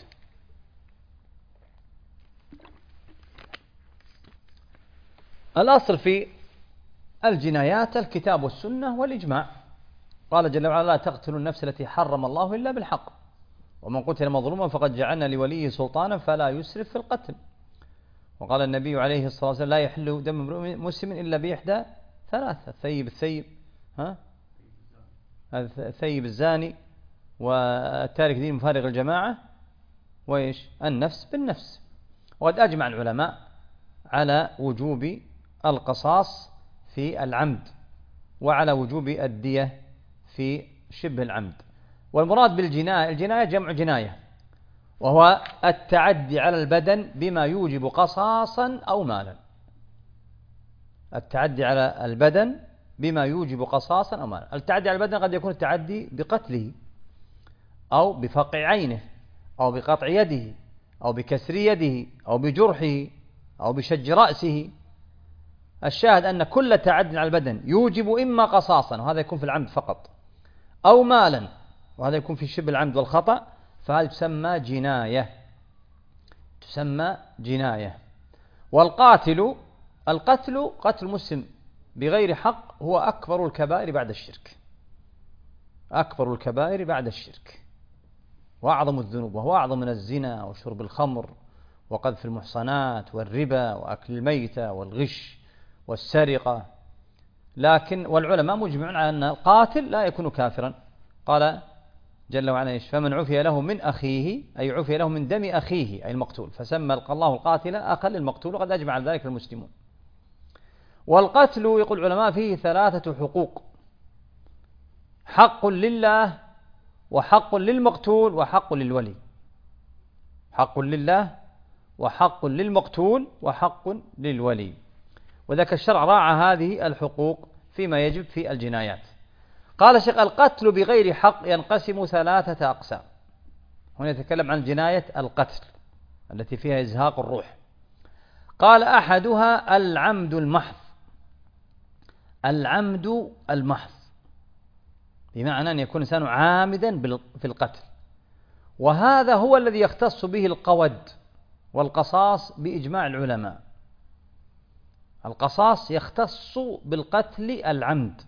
الأصل في الجنايات الكتاب والسنة والإجماع. قال جل وعلا: لا تقتلوا النفس التي حرم الله إلا بالحق ومن قتل مظلوما فقد جعلنا لوليه سلطانا فلا يسرف في القتل. وقال النبي عليه الصلاة والسلام: لا يحل دم امرئ مسلم إلا بإحدى ثلاثة: الثيب الثيب ها الثيب الزاني، والتارك دين مفارق الجماعة، وإيش النفس بالنفس. وقد أجمع العلماء على وجوب القصاص في العمد وعلى وجوب الدية في شبه العمد. والمراد بالجناية، الجناية جمع جناية، وهو التعدي على البدن بما يوجب قصاصا أو مالا. التعدي على البدن بما يوجب قصاصا أو مالا. التعدي على البدن قد يكون التعدي بقتله أو بفقع عينه أو بقطع يده أو بكسر يده أو بجرحه أو بشج رأسه. الشاهد أن كل تعد على البدن يوجب إما قصاصا، وهذا يكون في العمد فقط، أو مالا، وهذا يكون في شبه العمد والخطأ، فهذه تسمى جناية، تسمى جناية. والقاتل، القتل قتل مسلم بغير حق هو أكبر الكبائر بعد الشرك، أكبر الكبائر بعد الشرك وأعظم الذنوب، وهو أعظم من الزنا وشرب الخمر وقذف المحصنات والربا وأكل الميتة والغش والسرقة. لكن والعلماء مجمعون على أن القاتل لا يكون كافرا. قال جل وعلا: فمن عفي له من أخيه، أي عفي له من دم أخيه أي المقتول، فسمى الله القاتل أخا للمقتول، وقد أجمع على ذلك المسلمون. والقتل يقول العلماء فيه ثلاثة حقوق: حق لله وحق للمقتول وحق للولي. حق لله وحق للمقتول وحق للولي. وذاك الشرع راعى هذه الحقوق فيما يجب في الجنايات. قال الشيخ: القتل بغير حق ينقسم ثلاثة أقسام. هنا يتكلم عن جناية القتل التي فيها إزهاق الروح. قال: أحدها العمد المحض. العمد المحض بمعنى أن يكون الإنسان عامدا في القتل، وهذا هو الذي يختص به القود والقصاص بإجماع العلماء. القصاص يختص بالقتل العمد.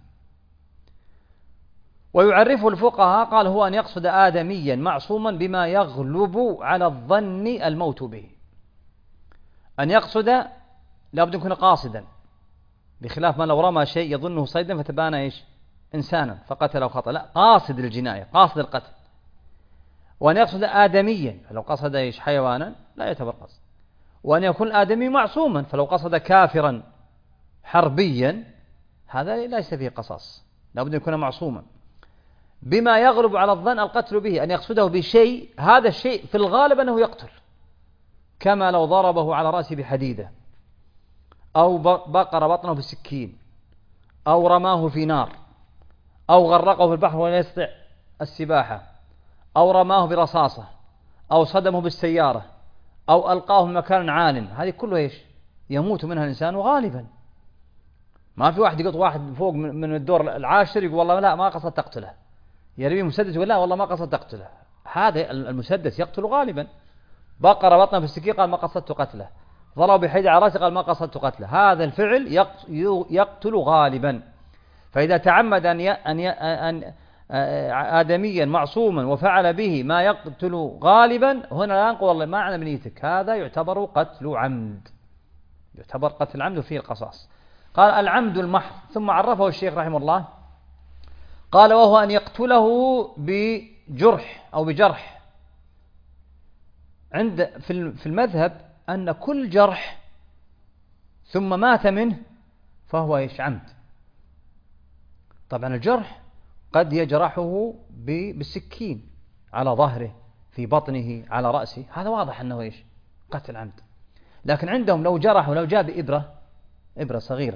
ويعرفه الفقهاء، قال: هو أن يقصد آدميا معصوما بما يغلب على الظن الموت به. أن يقصد لابد يكون قاصدا، بخلاف ما لو رمى شيء يظنه صيدا فتبان إيش إنسانا فقتله خطأ، لا، قاصد الجناية، قاصد القتل. وأن يقصد آدميا، فلو قصد إيش حيوانا لا يعتبر قصد. وأن يكون الآدمي معصوما، فلو قصد كافرا حربيا هذا ليس فيه قصاص، لابد يكون معصوما. بما يغلب على الظن القتل به، أن يقصده بشيء هذا الشيء في الغالب أنه يقتل، كما لو ضربه على رأسه بحديدة، أو بقر بطنه بسكين، أو رماه في نار، أو غرقه في البحر ولا يستطيع السباحة، أو رماه برصاصة، أو صدمه بالسيارة، أو ألقاه في مكان عال. هذه كله إيش يموت منها الإنسان غالبا. ما في واحد يقط واحد فوق من الدور العاشر يقول والله لا ما قصد تقتله، يرمي مسدس يقول لا والله ما قصد تقتله. هذا المسدس يقتل غالبا. بقر بطنه في السكين قال ما قصدت قتله، ضرب بحيد على رأسه قال ما قصدت قتله. هذا الفعل يقتل غالبا. فإذا تعمد أن أن أن آدميا معصوما وفعل به ما يقتل غالبا، هنا لا نقول والله ما على بنيتك، هذا يعتبر قتل عمد، يعتبر قتل عمد وفيه القصاص. قال: العمد المحض. ثم عرفه الشيخ رحمه الله، قال: وهو أن يقتله بجرح أو بجرح عند في المذهب أن كل جرح ثم مات منه فهو إيش؟ عمد. طبعا الجرح قد يجرحه بالسكين على ظهره، في بطنه، على رأسه، هذا واضح أنه إيش؟ قتل عمد. لكن عندهم لو جرحه، لو جاء بإبرة، إبرة صغيرة،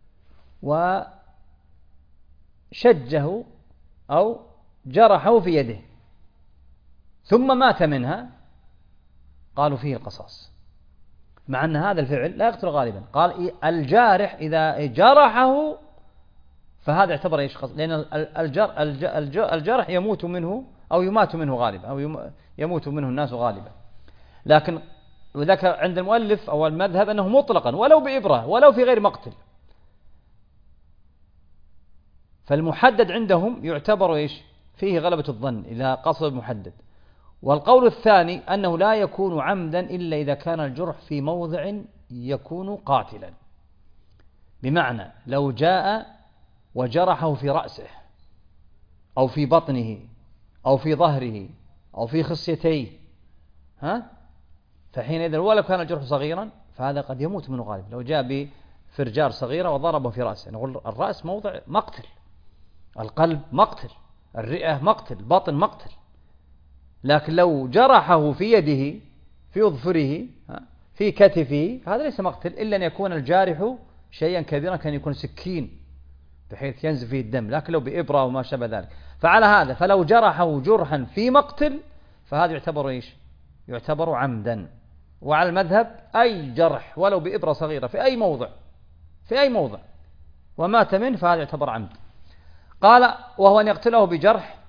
وشجه أو جرحه في يده ثم مات منها، قالوا فيه القصاص، مع أن هذا الفعل لا يقتل غالبا. قال الجارح إذا جرحه فهذا يعتبر إيش؟ قصاص، لأن الجر الجر الجرح يموت منه أو يمات منه غالبا، أو يموت منه الناس غالبا. لكن وذاك عند المؤلف أو المذهب أنه مطلقا ولو بإبرة ولو في غير مقتل. فالمحدد عندهم يعتبر إيش؟ فيه غلبة الظن إذا قصد المحدد. والقول الثاني أنه لا يكون عمدا إلا إذا كان الجرح في موضع يكون قاتلا، بمعنى لو جاء وجرحه في رأسه أو في بطنه أو في ظهره أو في خصيتيه، ها، فحينئذ ولو كان الجرح صغيرا فهذا قد يموت منه غالبا. لو جاء بفرجار صغيرة وضربه في رأسه، نقول الرأس موضع مقتل، القلب مقتل، الرئة مقتل، البطن مقتل. لكن لو جرحه في يده، في أظفره، في كتفه، هذا ليس مقتل إلا أن يكون الجارح شيئا كبيرا، كان يكون سكين بحيث ينزف فيه الدم، لكن لو بإبرة وما شابه ذلك. فعلى هذا فلو جرحه جرحا في مقتل فهذا يعتبر إيش؟ يعتبر عمدا. وعلى المذهب أي جرح ولو بإبرة صغيرة في أي موضع، في أي موضع ومات منه فهذا يعتبر عمد. قال وهو أن يقتله بجرح،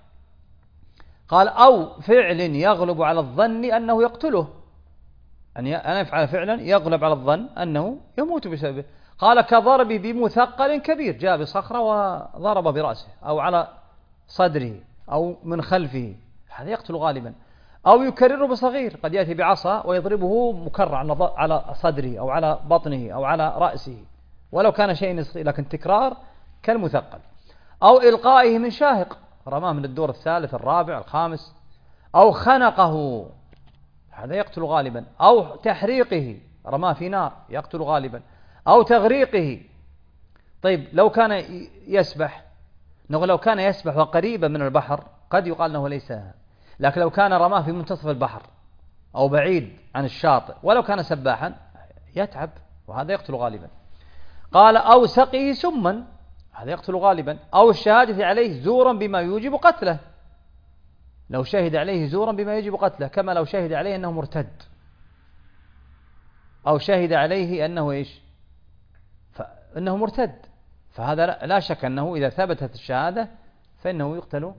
قال أو فعل يغلب على الظن أنه يقتله، أن يفعل فعلا يغلب على الظن أنه يموت بسببه. قال كضربه بمثقل كبير، جاء بصخرة وضرب برأسه أو على صدره أو من خلفه، هذا يقتل غالبا. أو يكرره بصغير، قد يأتي بعصا ويضربه مكرر على صدره أو على بطنه أو على رأسه، ولو كان شيء صغير لكن تكرار كالمثقل. أو إلقائه من شاهق، رماه من الدور الثالث الرابع الخامس. أو خنقه، هذا يقتل غالبا. أو تحريقه، رماه في نار، يقتل غالبا. أو تغريقه. طيب لو كان يسبح، نقول لو كان يسبح وقريبا من البحر قد يقال أنه ليس، لكن لو كان رماه في منتصف البحر أو بعيد عن الشاطئ ولو كان سباحا يتعب، وهذا يقتل غالبا. قال أو سقيه سما، هذا يقتل غالبا. أو الشهادة عليه زورا بما يوجب قتله، لو شهد عليه زورا بما يجب قتله، كما لو شهد عليه أنه مرتد، أو شهد عليه أنه إيش؟ فإنه مرتد، فهذا لا شك أنه إذا ثبتت الشهادة فإنه يقتل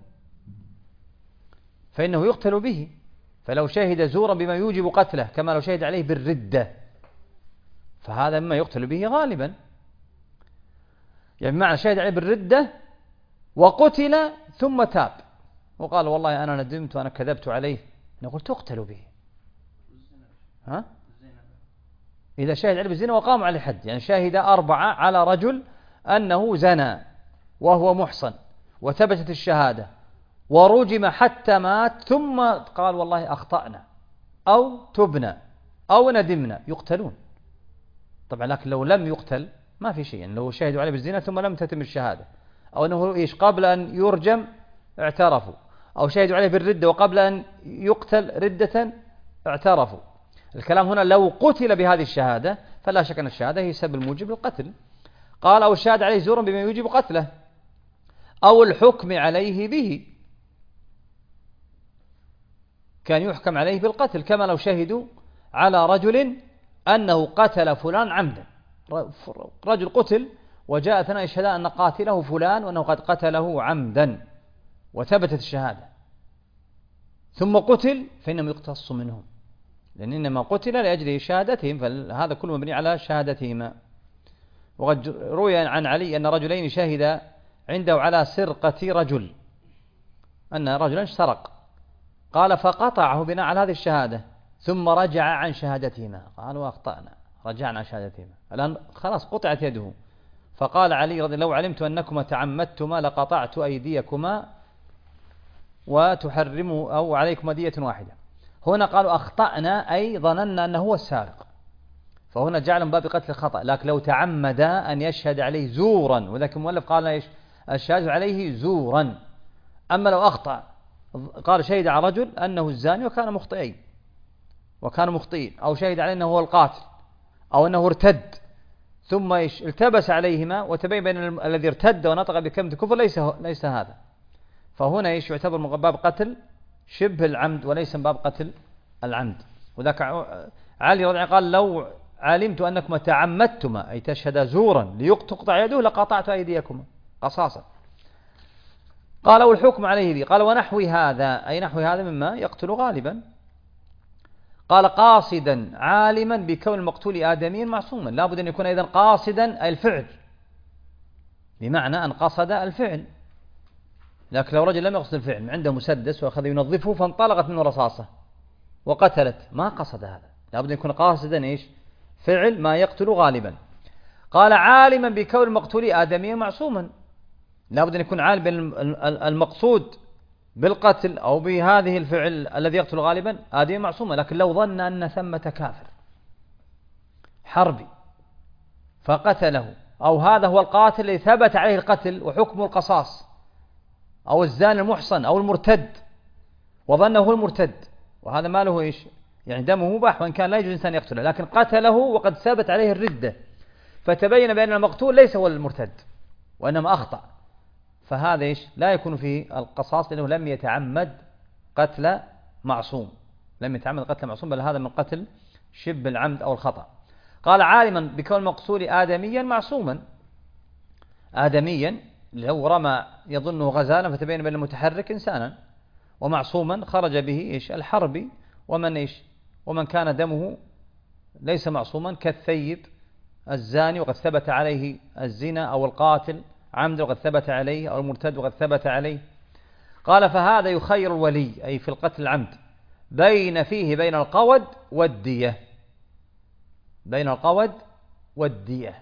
فإنه يقتل به. فلو شهد زورا بما يوجب قتله كما لو شهد عليه بالردة فهذا مما يقتل به غالبا. يعني بمعنى شهد عليه بالردة وقتل ثم تاب وقال والله أنا ندمت وأنا كذبت عليه، نقول تقتل به. ها؟ إذا شهد عليه بالزنا وقام عليه حد، يعني شاهد أربعة على رجل أنه زنى وهو محصن وثبتت الشهادة ورجم حتى مات ثم قال والله أخطأنا أو تبنا أو ندمنا، يقتلون طبعا. لكن لو لم يقتل ما في شيء، يعني لو شهدوا عليه بالزنا ثم لم تتم الشهادة، أو أنه إيش قبل أن يرجم اعترفوا، أو شهدوا عليه بالردة وقبل أن يقتل ردة اعترفوا. الكلام هنا لو قتل بهذه الشهادة فلا شك أن الشهادة هي سبب الموجب للقتل. قال أو الشهادة عليه زورا بما يوجب قتله، أو الحكم عليه به، كان يحكم عليه بالقتل كما لو شهدوا على رجل أنه قتل فلان عمدا، رجل قتل وجاء اثناء الشهادة أن قاتله فلان وأنه قد قتله عمدا وثبتت الشهادة ثم قتل فإنهم يقتص منهم، لأن إنما قتل لأجل شهادتهم، فهذا كله مبني على شهادتهما. وقد روي عن علي أن رجلين شهد عنده على سرقة رجل، أن رجلا سرق، قال فقطعه بناء على هذه الشهادة ثم رجع عن شهادتهما، قالوا أخطأنا رجعنا عن شهادتهما، الآن خلاص قطعت يده. فقال علي رضي الله عنه لو علمت أنكما تعمدتما لقطعت أيديكما وتحرموا أو عليكما دية واحدة. هنا قالوا أخطأنا أي ظننا أنه هو السارق، فهنا جعل من باب قتل الخطأ. لكن لو تعمد أن يشهد عليه زورا، وذلك المؤلف قال إيش؟ الشاهد عليه زورا. أما لو أخطأ قال شهد على رجل أنه الزاني وكان مخطئين وكانوا مخطئين، أو شهد عليه أنه هو القاتل أو أنه ارتد، ثم إيش التبس عليهما وتبين بين الذي ارتد ونطق بكلمة الكفر ليس ليس هذا، فهنا إيش يعتبر من باب قتل شبه العمد وليس من باب قتل العمد. وذاك علي رضي الله عنه قال لو علمت أنكما تعمدتما أي تشهد زورا ليقطع يده لقطعت أيديكما قصاصا. قال والحكم عليه ذي. قال ونحو هذا أي نحو هذا مما يقتل غالبا. قال قاصدا عالما بكون المقتول آدميا معصوما، لا بد أن يكون أيضا قاصدا أي الفعل، بمعنى أن قصد الفعل. لكن لو رجل لم يقصد الفعل عنده مسدس وأخذ ينظفه فانطلقت منه رصاصة وقتلت، ما قصد هذا، لا بد أن يكون قاصدا إيش فعل ما يقتل غالبا. قال عالما بكون المقتول آدميا معصوما، لا بد أن يكون عالم بين المقصود بالقتل أو بهذه الفعل الذي يقتل غالبا آدميا معصوما. لكن لو ظن أن ثمة كافر حربي فقتله، أو هذا هو القاتل الذي ثبت عليه القتل وحكم القصاص، أو الزاني المحصن أو المرتد وظنه هو المرتد، وهذا ما له إيش يعني دمه مباح وإن كان لا يجوز إنسان يقتله، لكن قتله وقد ثبت عليه الردة فتبين بأن المقتول ليس هو المرتد وإنما أخطأ، فهذا إيش لا يكون فيه القصاص لأنه لم يتعمد قتل معصوم، لم يتعمد قتل معصوم، بل هذا من قتل شبه العمد أو الخطأ. قال عالما بكون المقتول آدميا معصوما، آدميا لو رمى يظنه غزالا فتبين بأن المتحرك إنسانا، ومعصوما خرج به إيش الحربي، ومن إيش ومن كان دمه ليس معصوما كالثيب الزاني وقد ثبت عليه الزنا، أو القاتل عمد وقد ثبت عليه، أو المرتد وقد ثبت عليه. قال فهذا يخير الولي أي في القتل العمد بين فيه بين القود والدية، بين القود والدية.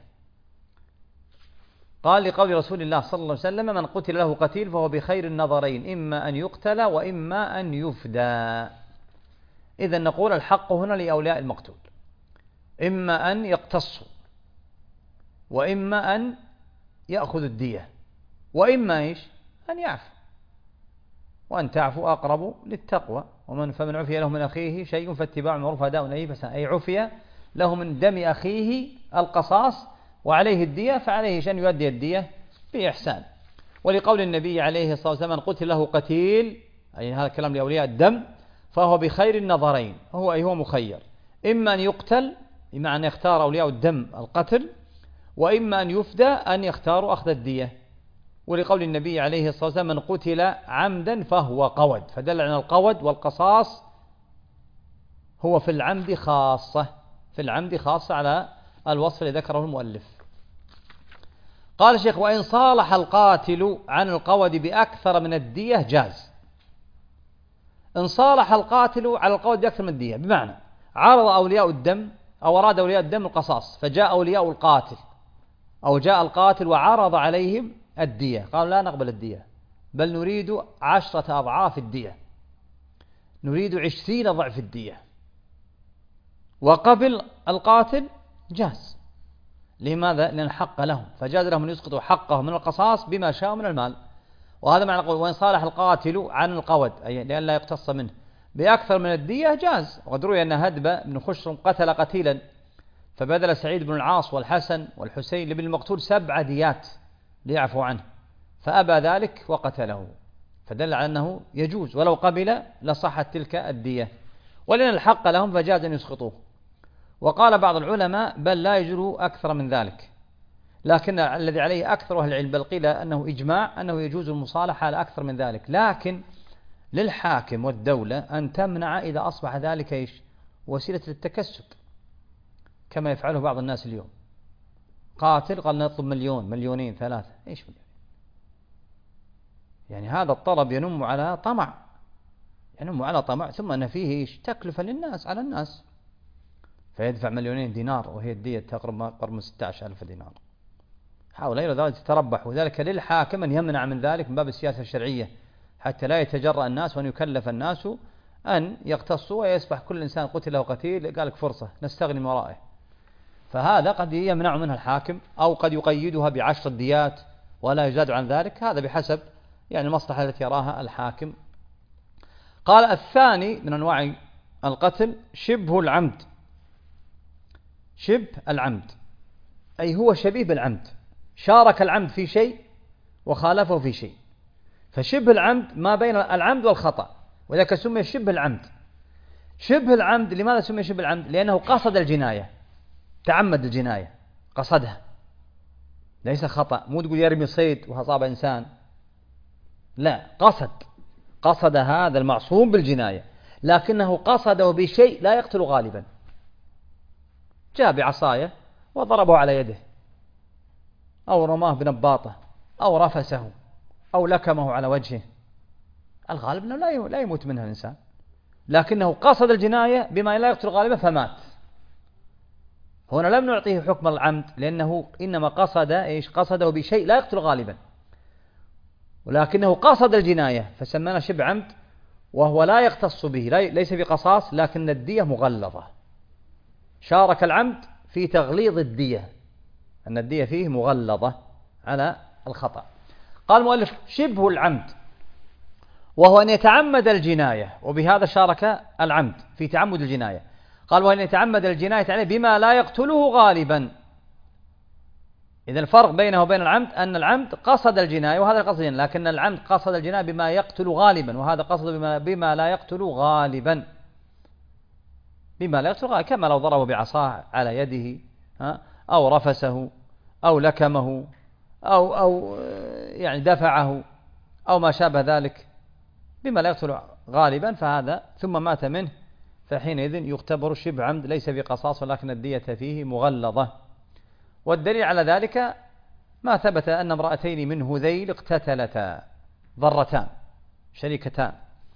قال لقول رسول الله صلى الله عليه وسلم من قتل له قتيل فهو بخير النظرين إما أن يقتل وإما أن يفدى. إذن نقول الحق هنا لأولياء المقتول، إما أن يقتصوا وإما أن يأخذ الدية وإما إيش أن يعفو، وأن تعفو أقرب للتقوى. ومن فمن عفي له من أخيه شيء فاتباع المعروف أداء إليه فسنة، أي عفي له من دم أخيه القصاص وعليه الدية فعليه شأن يؤدي الدية بإحسان. ولقول النبي عليه الصلاة والسلام من قتل له قتيل، أي هذا الكلام لأولياء الدم، فهو بخير النظرين، هو أي هو مخير، إما أن يقتل بمعنى أن يختار أولياء الدم القتل، وإما أن يفدى أن يختاروا أخذ الدية. ولقول النبي عليه الصلاة والسلام من قتل عمدا فهو قود، فدل على القود والقصاص هو في العمد خاصة، في العمد خاصة على الوصف الذي ذكره المؤلف. قال الشيخ وإن صالح القاتل عن القود بأكثر من الدية جاز. إن صالح القاتل على القود بأكثر من الدية بمعنى عرض أولياء الدم أو أراد أولياء الدم القصاص فجاء أولياء القاتل أو جاء القاتل وعرض عليهم الدية، قالوا لا نقبل الدية بل نريد عشرة أضعاف الدية، نريد عشرين ضعف الدية، وقبل القاتل جاز. لماذا؟ لأن الحق لهم، فجاز لهم أن يسقطوا حقه من القصاص بما شاء من المال. وهذا معنى قول وإن صالح القاتل عن القود أي لأن لا يقتص منه بأكثر من الدية جاز. وقد روي أن هدب بن خشرم قتل قتيلا فبذل سعيد بن العاص والحسن والحسين لابن المقتول سبع ديات ليعفو عنه، فأبى ذلك وقتله، فدل على أنه يجوز ولو قبل لصحت تلك الدية، ولأن الحق لهم فجاز أن يسقطوه. وقال بعض العلماء بل لا يجروا أكثر من ذلك، لكن الذي عليه أكثر أهل العلم بل قيل أنه إجماع أنه يجوز المصالحة على أكثر من ذلك، لكن للحاكم والدولة أن تمنع إذا أصبح ذلك إيش وسيلة للتكسب كما يفعله بعض الناس اليوم. قاتل قال نطلب مليون مليونين ثلاثة، إيش مليون؟ يعني هذا الطلب ينم على طمع، ينم على طمع، ثم أن فيه إيش تكلفة للناس على الناس، فيدفع مليونين دينار وهي الدية تقرب قرب من ستة عشر ألف دينار. حاول إلى ذلك تتربح، وذلك للحاكم أن يمنع من ذلك من باب السياسة الشرعية حتى لا يتجرأ الناس وأن يكلف الناس أن يقتصوا ويصبح كل إنسان قتل له قتيل قال لك فرصة نستغني من ورائه، فهذا قد يمنع منها الحاكم أو قد يقيدها بعشر ديات ولا يزاد عن ذلك، هذا بحسب يعني المصلحة التي يراها الحاكم. قال الثاني من أنواع القتل شبه العمد. شبه العمد أي هو شبيه بالعمد، شارك العمد في شيء وخالفه في شيء، فشبه العمد ما بين العمد والخطأ، وذلك سمي شبه العمد. شبه العمد لماذا سمي شبه العمد؟ لأنه قصد الجناية، تعمد الجناية، قصدها، ليس خطأ. مو تقول يرمي صيد وأصاب إنسان، لا، قصد قصد هذا المعصوم بالجناية، لكنه قصده بشيء لا يقتل غالبا، جاء بعصاية وضربه على يده أو رماه بنباطة أو رفسه أو لكمه على وجهه، الغالب أنه لا يموت منها الإنسان، لكنه قصد الجناية بما لا يقتل غالبا فمات. هنا لم نعطيه حكم العمد لأنه إنما قصد إيش؟ قصده بشيء لا يقتل غالبا، ولكنه قصد الجناية فسمانا شبه عمد، وهو لا يختص به، ليس بقصاص، لكن الدية مغلظة. شارك العمد في تغليظ الدية، أن الدية فيه مغلظة على الخطأ. قال المؤلف شبه العمد وهو أن يتعمد الجناية، وبهذا شارك العمد في تعمد الجناية. قال وأن يتعمد الجناية عليه بما لا يقتله غالبا. إذا الفرق بينه وبين العمد أن العمد قصد الجناية وهذا قصد الجناية، لكن العمد قصد الجناية بما يقتل غالبا، وهذا قصد بما, بما لا يقتل غالبا، بما لا يقتل غالبا، كما لو ضربه بعصاه على يده أو رفسه أو لكمه أو, أو يعني دفعه أو ما شابه ذلك بما لا يقتل غالبا، فهذا ثم مات منه، فحينئذ يختبر شبه عمد ليس بقصاص ولكن الدية فيه مغلظة. والدليل على ذلك ما ثبت أن امرأتين من هذيل اقتتلتا ضرتان شريكتان،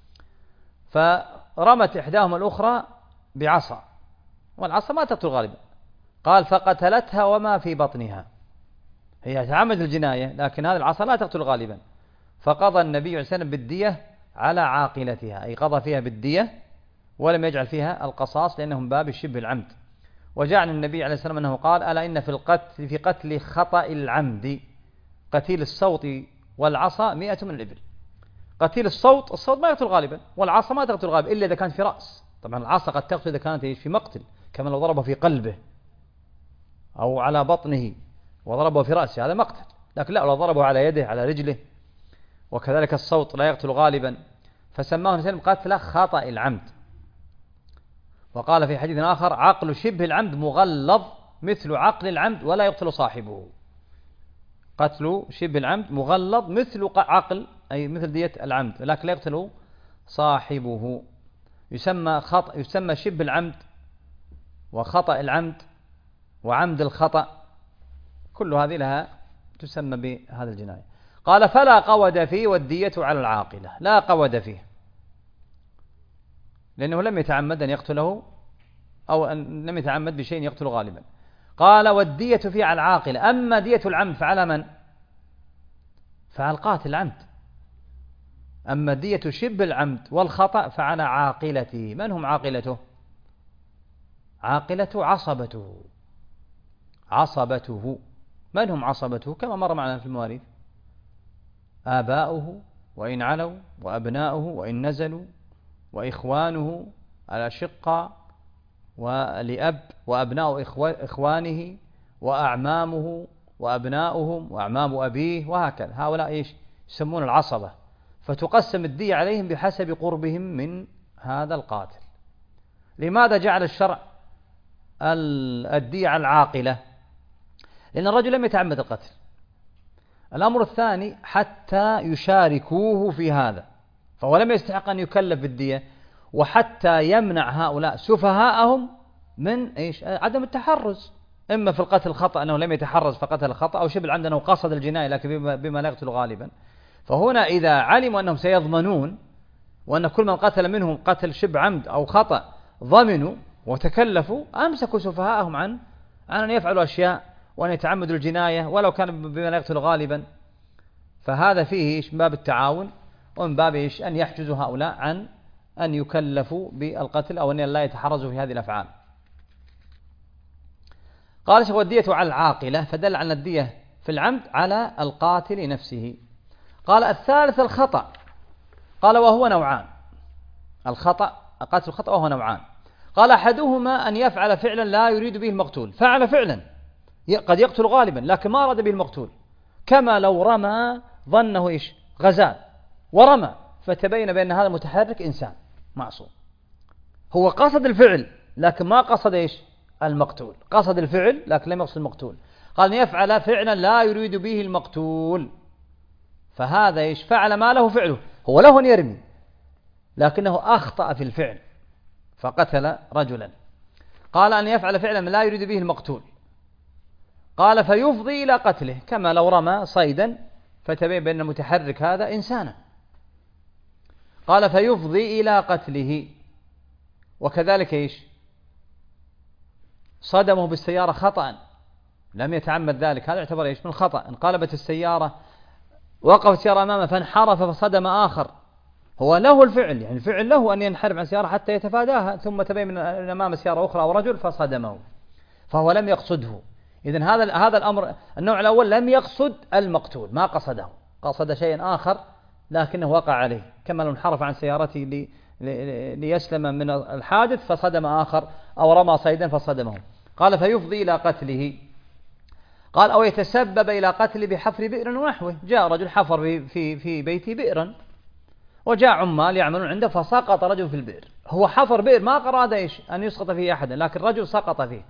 فرمت إحداهما الأخرى بعصا، والعصا ما تقتل غالبا، قال فقتلتها وما في بطنها، هي تعمد الجناية لكن هذه العصا لا تقتل غالبا، فقضى النبي عليه الصلاة والسلام بالدية على عاقلتها، أي قضى فيها بالدية ولم يجعل فيها القصاص لأنهم باب شبه العمد. وجاء عن النبي عليه الصلاة والسلام أنه قال ألا إن في القتل في قتل خطأ العمد قتيل الصوت والعصا مئة من الإبل. قتيل الصوت، الصوت ما يقتل غالبا، والعصا ما تقتل غالبا إلا إذا كانت في رأس، طبعا العصا قد تقتل إذا كانت في مقتل، كما لو ضربه في قلبه أو على بطنه وضربه في رأسه هذا مقتل، لكن لا، لو ضربه على يده على رجله. وكذلك الصوت لا يقتل غالبا، فسماه النبي قتل خطأ العمد. وقال في حديث آخر عقل شبه العمد مغلظ مثل عقل العمد ولا يقتل صاحبه. قتل شبه العمد مغلظ مثل عقل، أي مثل دية العمد، لكن لا يقتل صاحبه. يسمى خطأ، يسمى شبه العمد وخطأ العمد وعمد الخطأ، كل هذه لها تسمى بهذا الجناية. قال فلا قود فيه والدية على العاقلة، لا قود فيه لأنه لم يتعمد أن يقتله أو أن لم يتعمد بشيء يقتل غالبا. قال والدية فيه على العاقلة، أما دية العمد فعلى من؟ فعلى القاتل العمد. أما دية شبه العمد والخطأ فعلى عاقلته. من هم عاقلته؟ عاقلة عصبته، عصبته. من هم عصبته؟ كما مر معنا في المواريث: آباؤه وإن علوا، وأبناؤه وإن نزلوا، وإخوانه الأشقة ولأب، وأبناء إخوانه، وأعمامه وأبناؤهم وأعمام أبيه، وهكذا. هؤلاء إيش يسمون العصبة، فتقسم الدية عليهم بحسب قربهم من هذا القاتل. لماذا جعل الشرع الدية على العاقلة؟ لأن الرجل لم يتعمد القتل. الأمر الثاني حتى يشاركوه في هذا، فهو لم يستحق أن يكلف بالدية، وحتى يمنع هؤلاء سفهاءهم من إيش؟ عدم التحرز، إما في القتل الخطأ أنه لم يتحرز فقتل الخطأ، أو شبه العمد أنه قصد الجناية لكن بما لا يقتل غالبا. فهنا إذا علموا أنهم سيضمنون وأن كل من قتل منهم قتل شبه عمد أو خطأ ضمنوا وتكلفوا، أمسكوا سفهاءهم عن عن أن يفعلوا أشياء وأن يتعمدوا الجناية ولو كان بما لا يقتل غالبا. فهذا فيه إيش؟ باب التعاون، ومن باب إيش؟ أن يحجزوا هؤلاء عن أن يكلفوا بالقتل أو أن لا يتحرزوا في هذه الأفعال. قال شيخ والدية على العاقلة، فدل على الدية في العمد على القاتل نفسه. قال الثالث الخطأ، قال وهو نوعان. الخطأ قتل الخطأ وهو نوعان. قال أحدهما أن يفعل فعلا لا يريد به المقتول، فعل فعلا قد يقتل غالبا لكن ما أراد به المقتول، كما لو رمى ظنه إيش غزال ورمى فتبين بأن هذا المتحرك إنسان معصوم، هو قصد الفعل لكن ما قصد إيش المقتول، قصد الفعل لكن لم يقصد المقتول. قال أن يفعل فعلا لا يريد به المقتول، فهذا إيش فعل ما له فعله، هو له أن يرمي لكنه أخطأ في الفعل فقتل رجلا. قال أن يفعل فعلا لا يريد به المقتول، قال فيفضي إلى قتله، كما لو رمى صيدا فتبين بأن المتحرك هذا إنسانا. قال فيفضي إلى قتله. وكذلك إيش صدمه بالسيارة خطأ لم يتعمد ذلك، هذا يعتبر إيش من خطأ. انقلبت السيارة، وقفت السيارة أمامه فانحرف فصدم آخر، هو له الفعل، يعني الفعل له أن ينحرف عن السيارة حتى يتفاداها، ثم تبين من أمام سيارة أخرى أو رجل فصدمه، فهو لم يقصده. إذن هذا هذا الأمر النوع الأول لم يقصد المقتول، ما قصده، قصد شيئا آخر لكنه وقع عليه، كما لو انحرف عن سيارته ليسلم من الحادث فصدم آخر أو رمى صيدا فصدمه. قال فيفضي إلى قتله. قال أو يتسبب إلى قتل بحفر بئر ونحوه، جاء رجل حفر في في بيته بئرا وجاء عمال يعملون عنده فسقط رجل في البئر، هو حفر بئر ما أراد إيش أن يسقط فيه أحدا لكن رجل سقط فيه.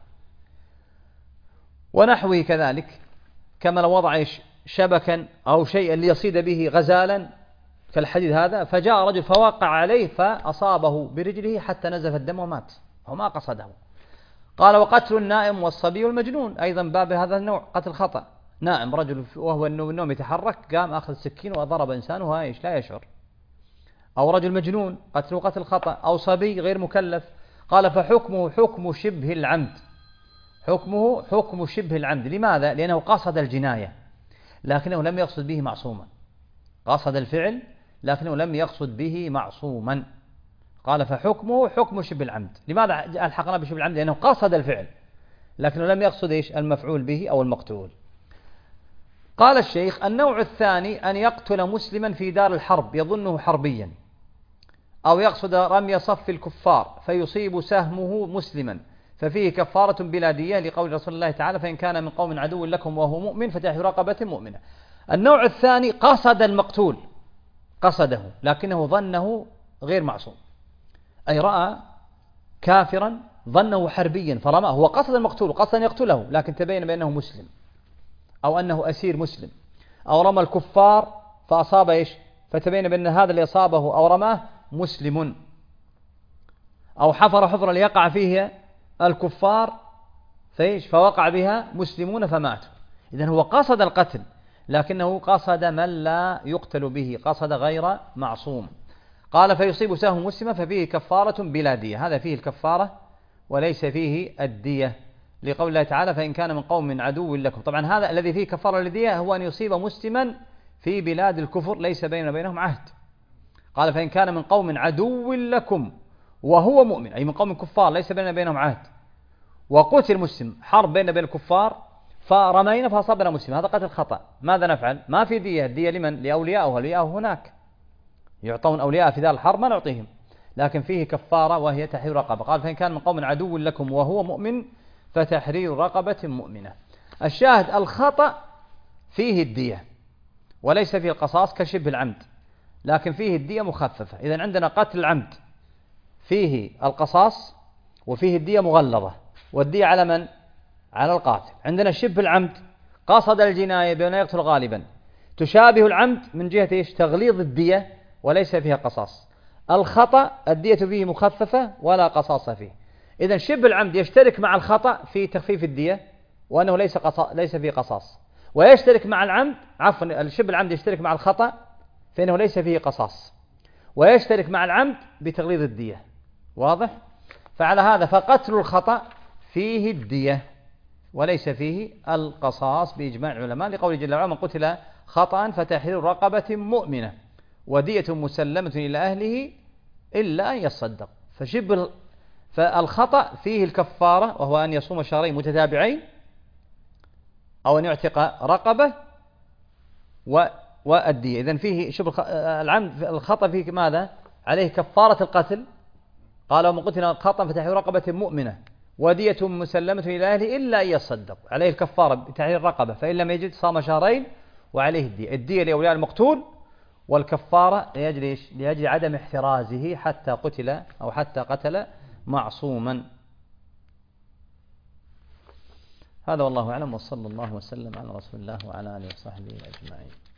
ونحوه كذلك، كما لو وضع إيش شبكا أو شيئا ليصيد به غزالا كالحديد هذا، فجاء رجل فوقع عليه فأصابه برجله حتى نزف الدم ومات، هو ما قصده. قال وقتل النائم والصبي والمجنون أيضا باب هذا النوع قتل خطأ، نائم رجل وهو النوم يتحرك قام أخذ سكين وضرب إنسان وهو إيش لا يشعر، أو رجل مجنون قتله قتل خطأ، أو صبي غير مكلف. قال فحكمه حكم شبه العمد، حكمه حكم شبه العمد. لماذا؟ لأنه قصد الجناية لكنه لم يقصد به معصوما، قصد الفعل لكنه لم يقصد به معصوما. قال فحكمه حكم شبه العمد. لماذا ألحقنا بشبه العمد؟ لأنه قصد الفعل لكنه لم يقصد إيش المفعول به أو المقتول. قال الشيخ النوع الثاني أن يقتل مسلما في دار الحرب يظنه حربيا، أو يقصد رمي صف الكفار فيصيب سهمه مسلما ففيه كفارة بلا دية، لقول رسول الله تعالى فإن كان من قوم عدو لكم وهو مؤمن فتحرير رقبة مؤمنة. النوع الثاني قصد المقتول، قصده لكنه ظنه غير معصوم، أي رأى كافرا ظنه حربيا فرماه، هو قصد المقتول قصد أن يقتله لكن تبين بأنه مسلم أو أنه أسير مسلم، أو رمى الكفار فأصاب إيش فتبين بأن هذا اللي أصابه أو رماه مسلم، أو حفر حفرا ليقع فيه الكفار فإيش فوقع بها مسلمون فماتوا. إذن هو قصد القتل لكنه قصد من لا يقتل به، قصد غير معصوم. قال فيصيب سهم مسلما ففيه كفارة بلا دية، هذا فيه الكفارة وليس فيه الدية، لقول الله تعالى فإن كان من قوم عدو لكم. طبعا هذا الذي فيه كفارة للدية هو أن يصيب مسلما في بلاد الكفر ليس بين وبينهم عهد. قال فإن كان من قوم عدو لكم وهو مؤمن، أي من قوم كفار ليس بين وبينهم عهد، وقتل مسلم حرب بين بين الكفار فرمينا فأصابنا مسلم، هذا قتل خطأ. ماذا نفعل؟ ما في دية، الدية لمن؟ لأولياءه، أولياءه هناك يعطون أولياء في دار الحرب ما نعطيهم، لكن فيه كفارة وهي تحرير رقبة. قال فإن كان من قوم عدو لكم وهو مؤمن فتحرير رقبة مؤمنة. الشاهد الخطأ فيه الدية وليس فيه القصاص كشبه العمد، لكن فيه الدية مخففة. إذن عندنا قتل العمد فيه القصاص وفيه الدية مغلظة، والدية على من؟ على القاتل. عندنا شبه العمد قصد الجناية بأن يقتل غالبا، تشابه العمد من جهة إيش؟ تغليظ الدية وليس فيها قصاص. الخطأ الدية فيه مخففة ولا قصاص فيه. إذن شبه العمد يشترك مع الخطأ في تخفيف الدية وأنه ليس قصاص، ليس فيه قصاص، ويشترك مع العمد عفوا شبه العمد يشترك مع الخطأ فإنه ليس فيه قصاص، ويشترك مع العمد بتغليظ الدية. واضح؟ فعلى هذا فقتل الخطأ فيه الدية وليس فيه القصاص بإجماع العلماء، لقول جل وعلا من قتل خطأ فتحرير رقبة مؤمنة ودية مسلمة إلى أهله إلا أن يصدق. فشبه فالخطأ فيه الكفارة، وهو أن يصوم شهرين متتابعين أو أن يعتق رقبة والدية. إذن فيه شبه العمد. الخطأ فيه ماذا؟ عليه كفارة القتل، قال ومن قتل خطأ فتحرير رقبة مؤمنة ودية مسلمة إلى أهله إلا أن يصدق. عليه الكفارة بتحرير الرقبة، فإن لم يجد صام شهرين وعليه الدية. الدية لأولياء المقتول، والكفارة لأجل إيش؟ لأجل عدم احترازه حتى قتل أو حتى قتل معصوما. هذا والله أعلم، وصلى الله وسلم على رسول الله وعلى آله وصحبه أجمعين.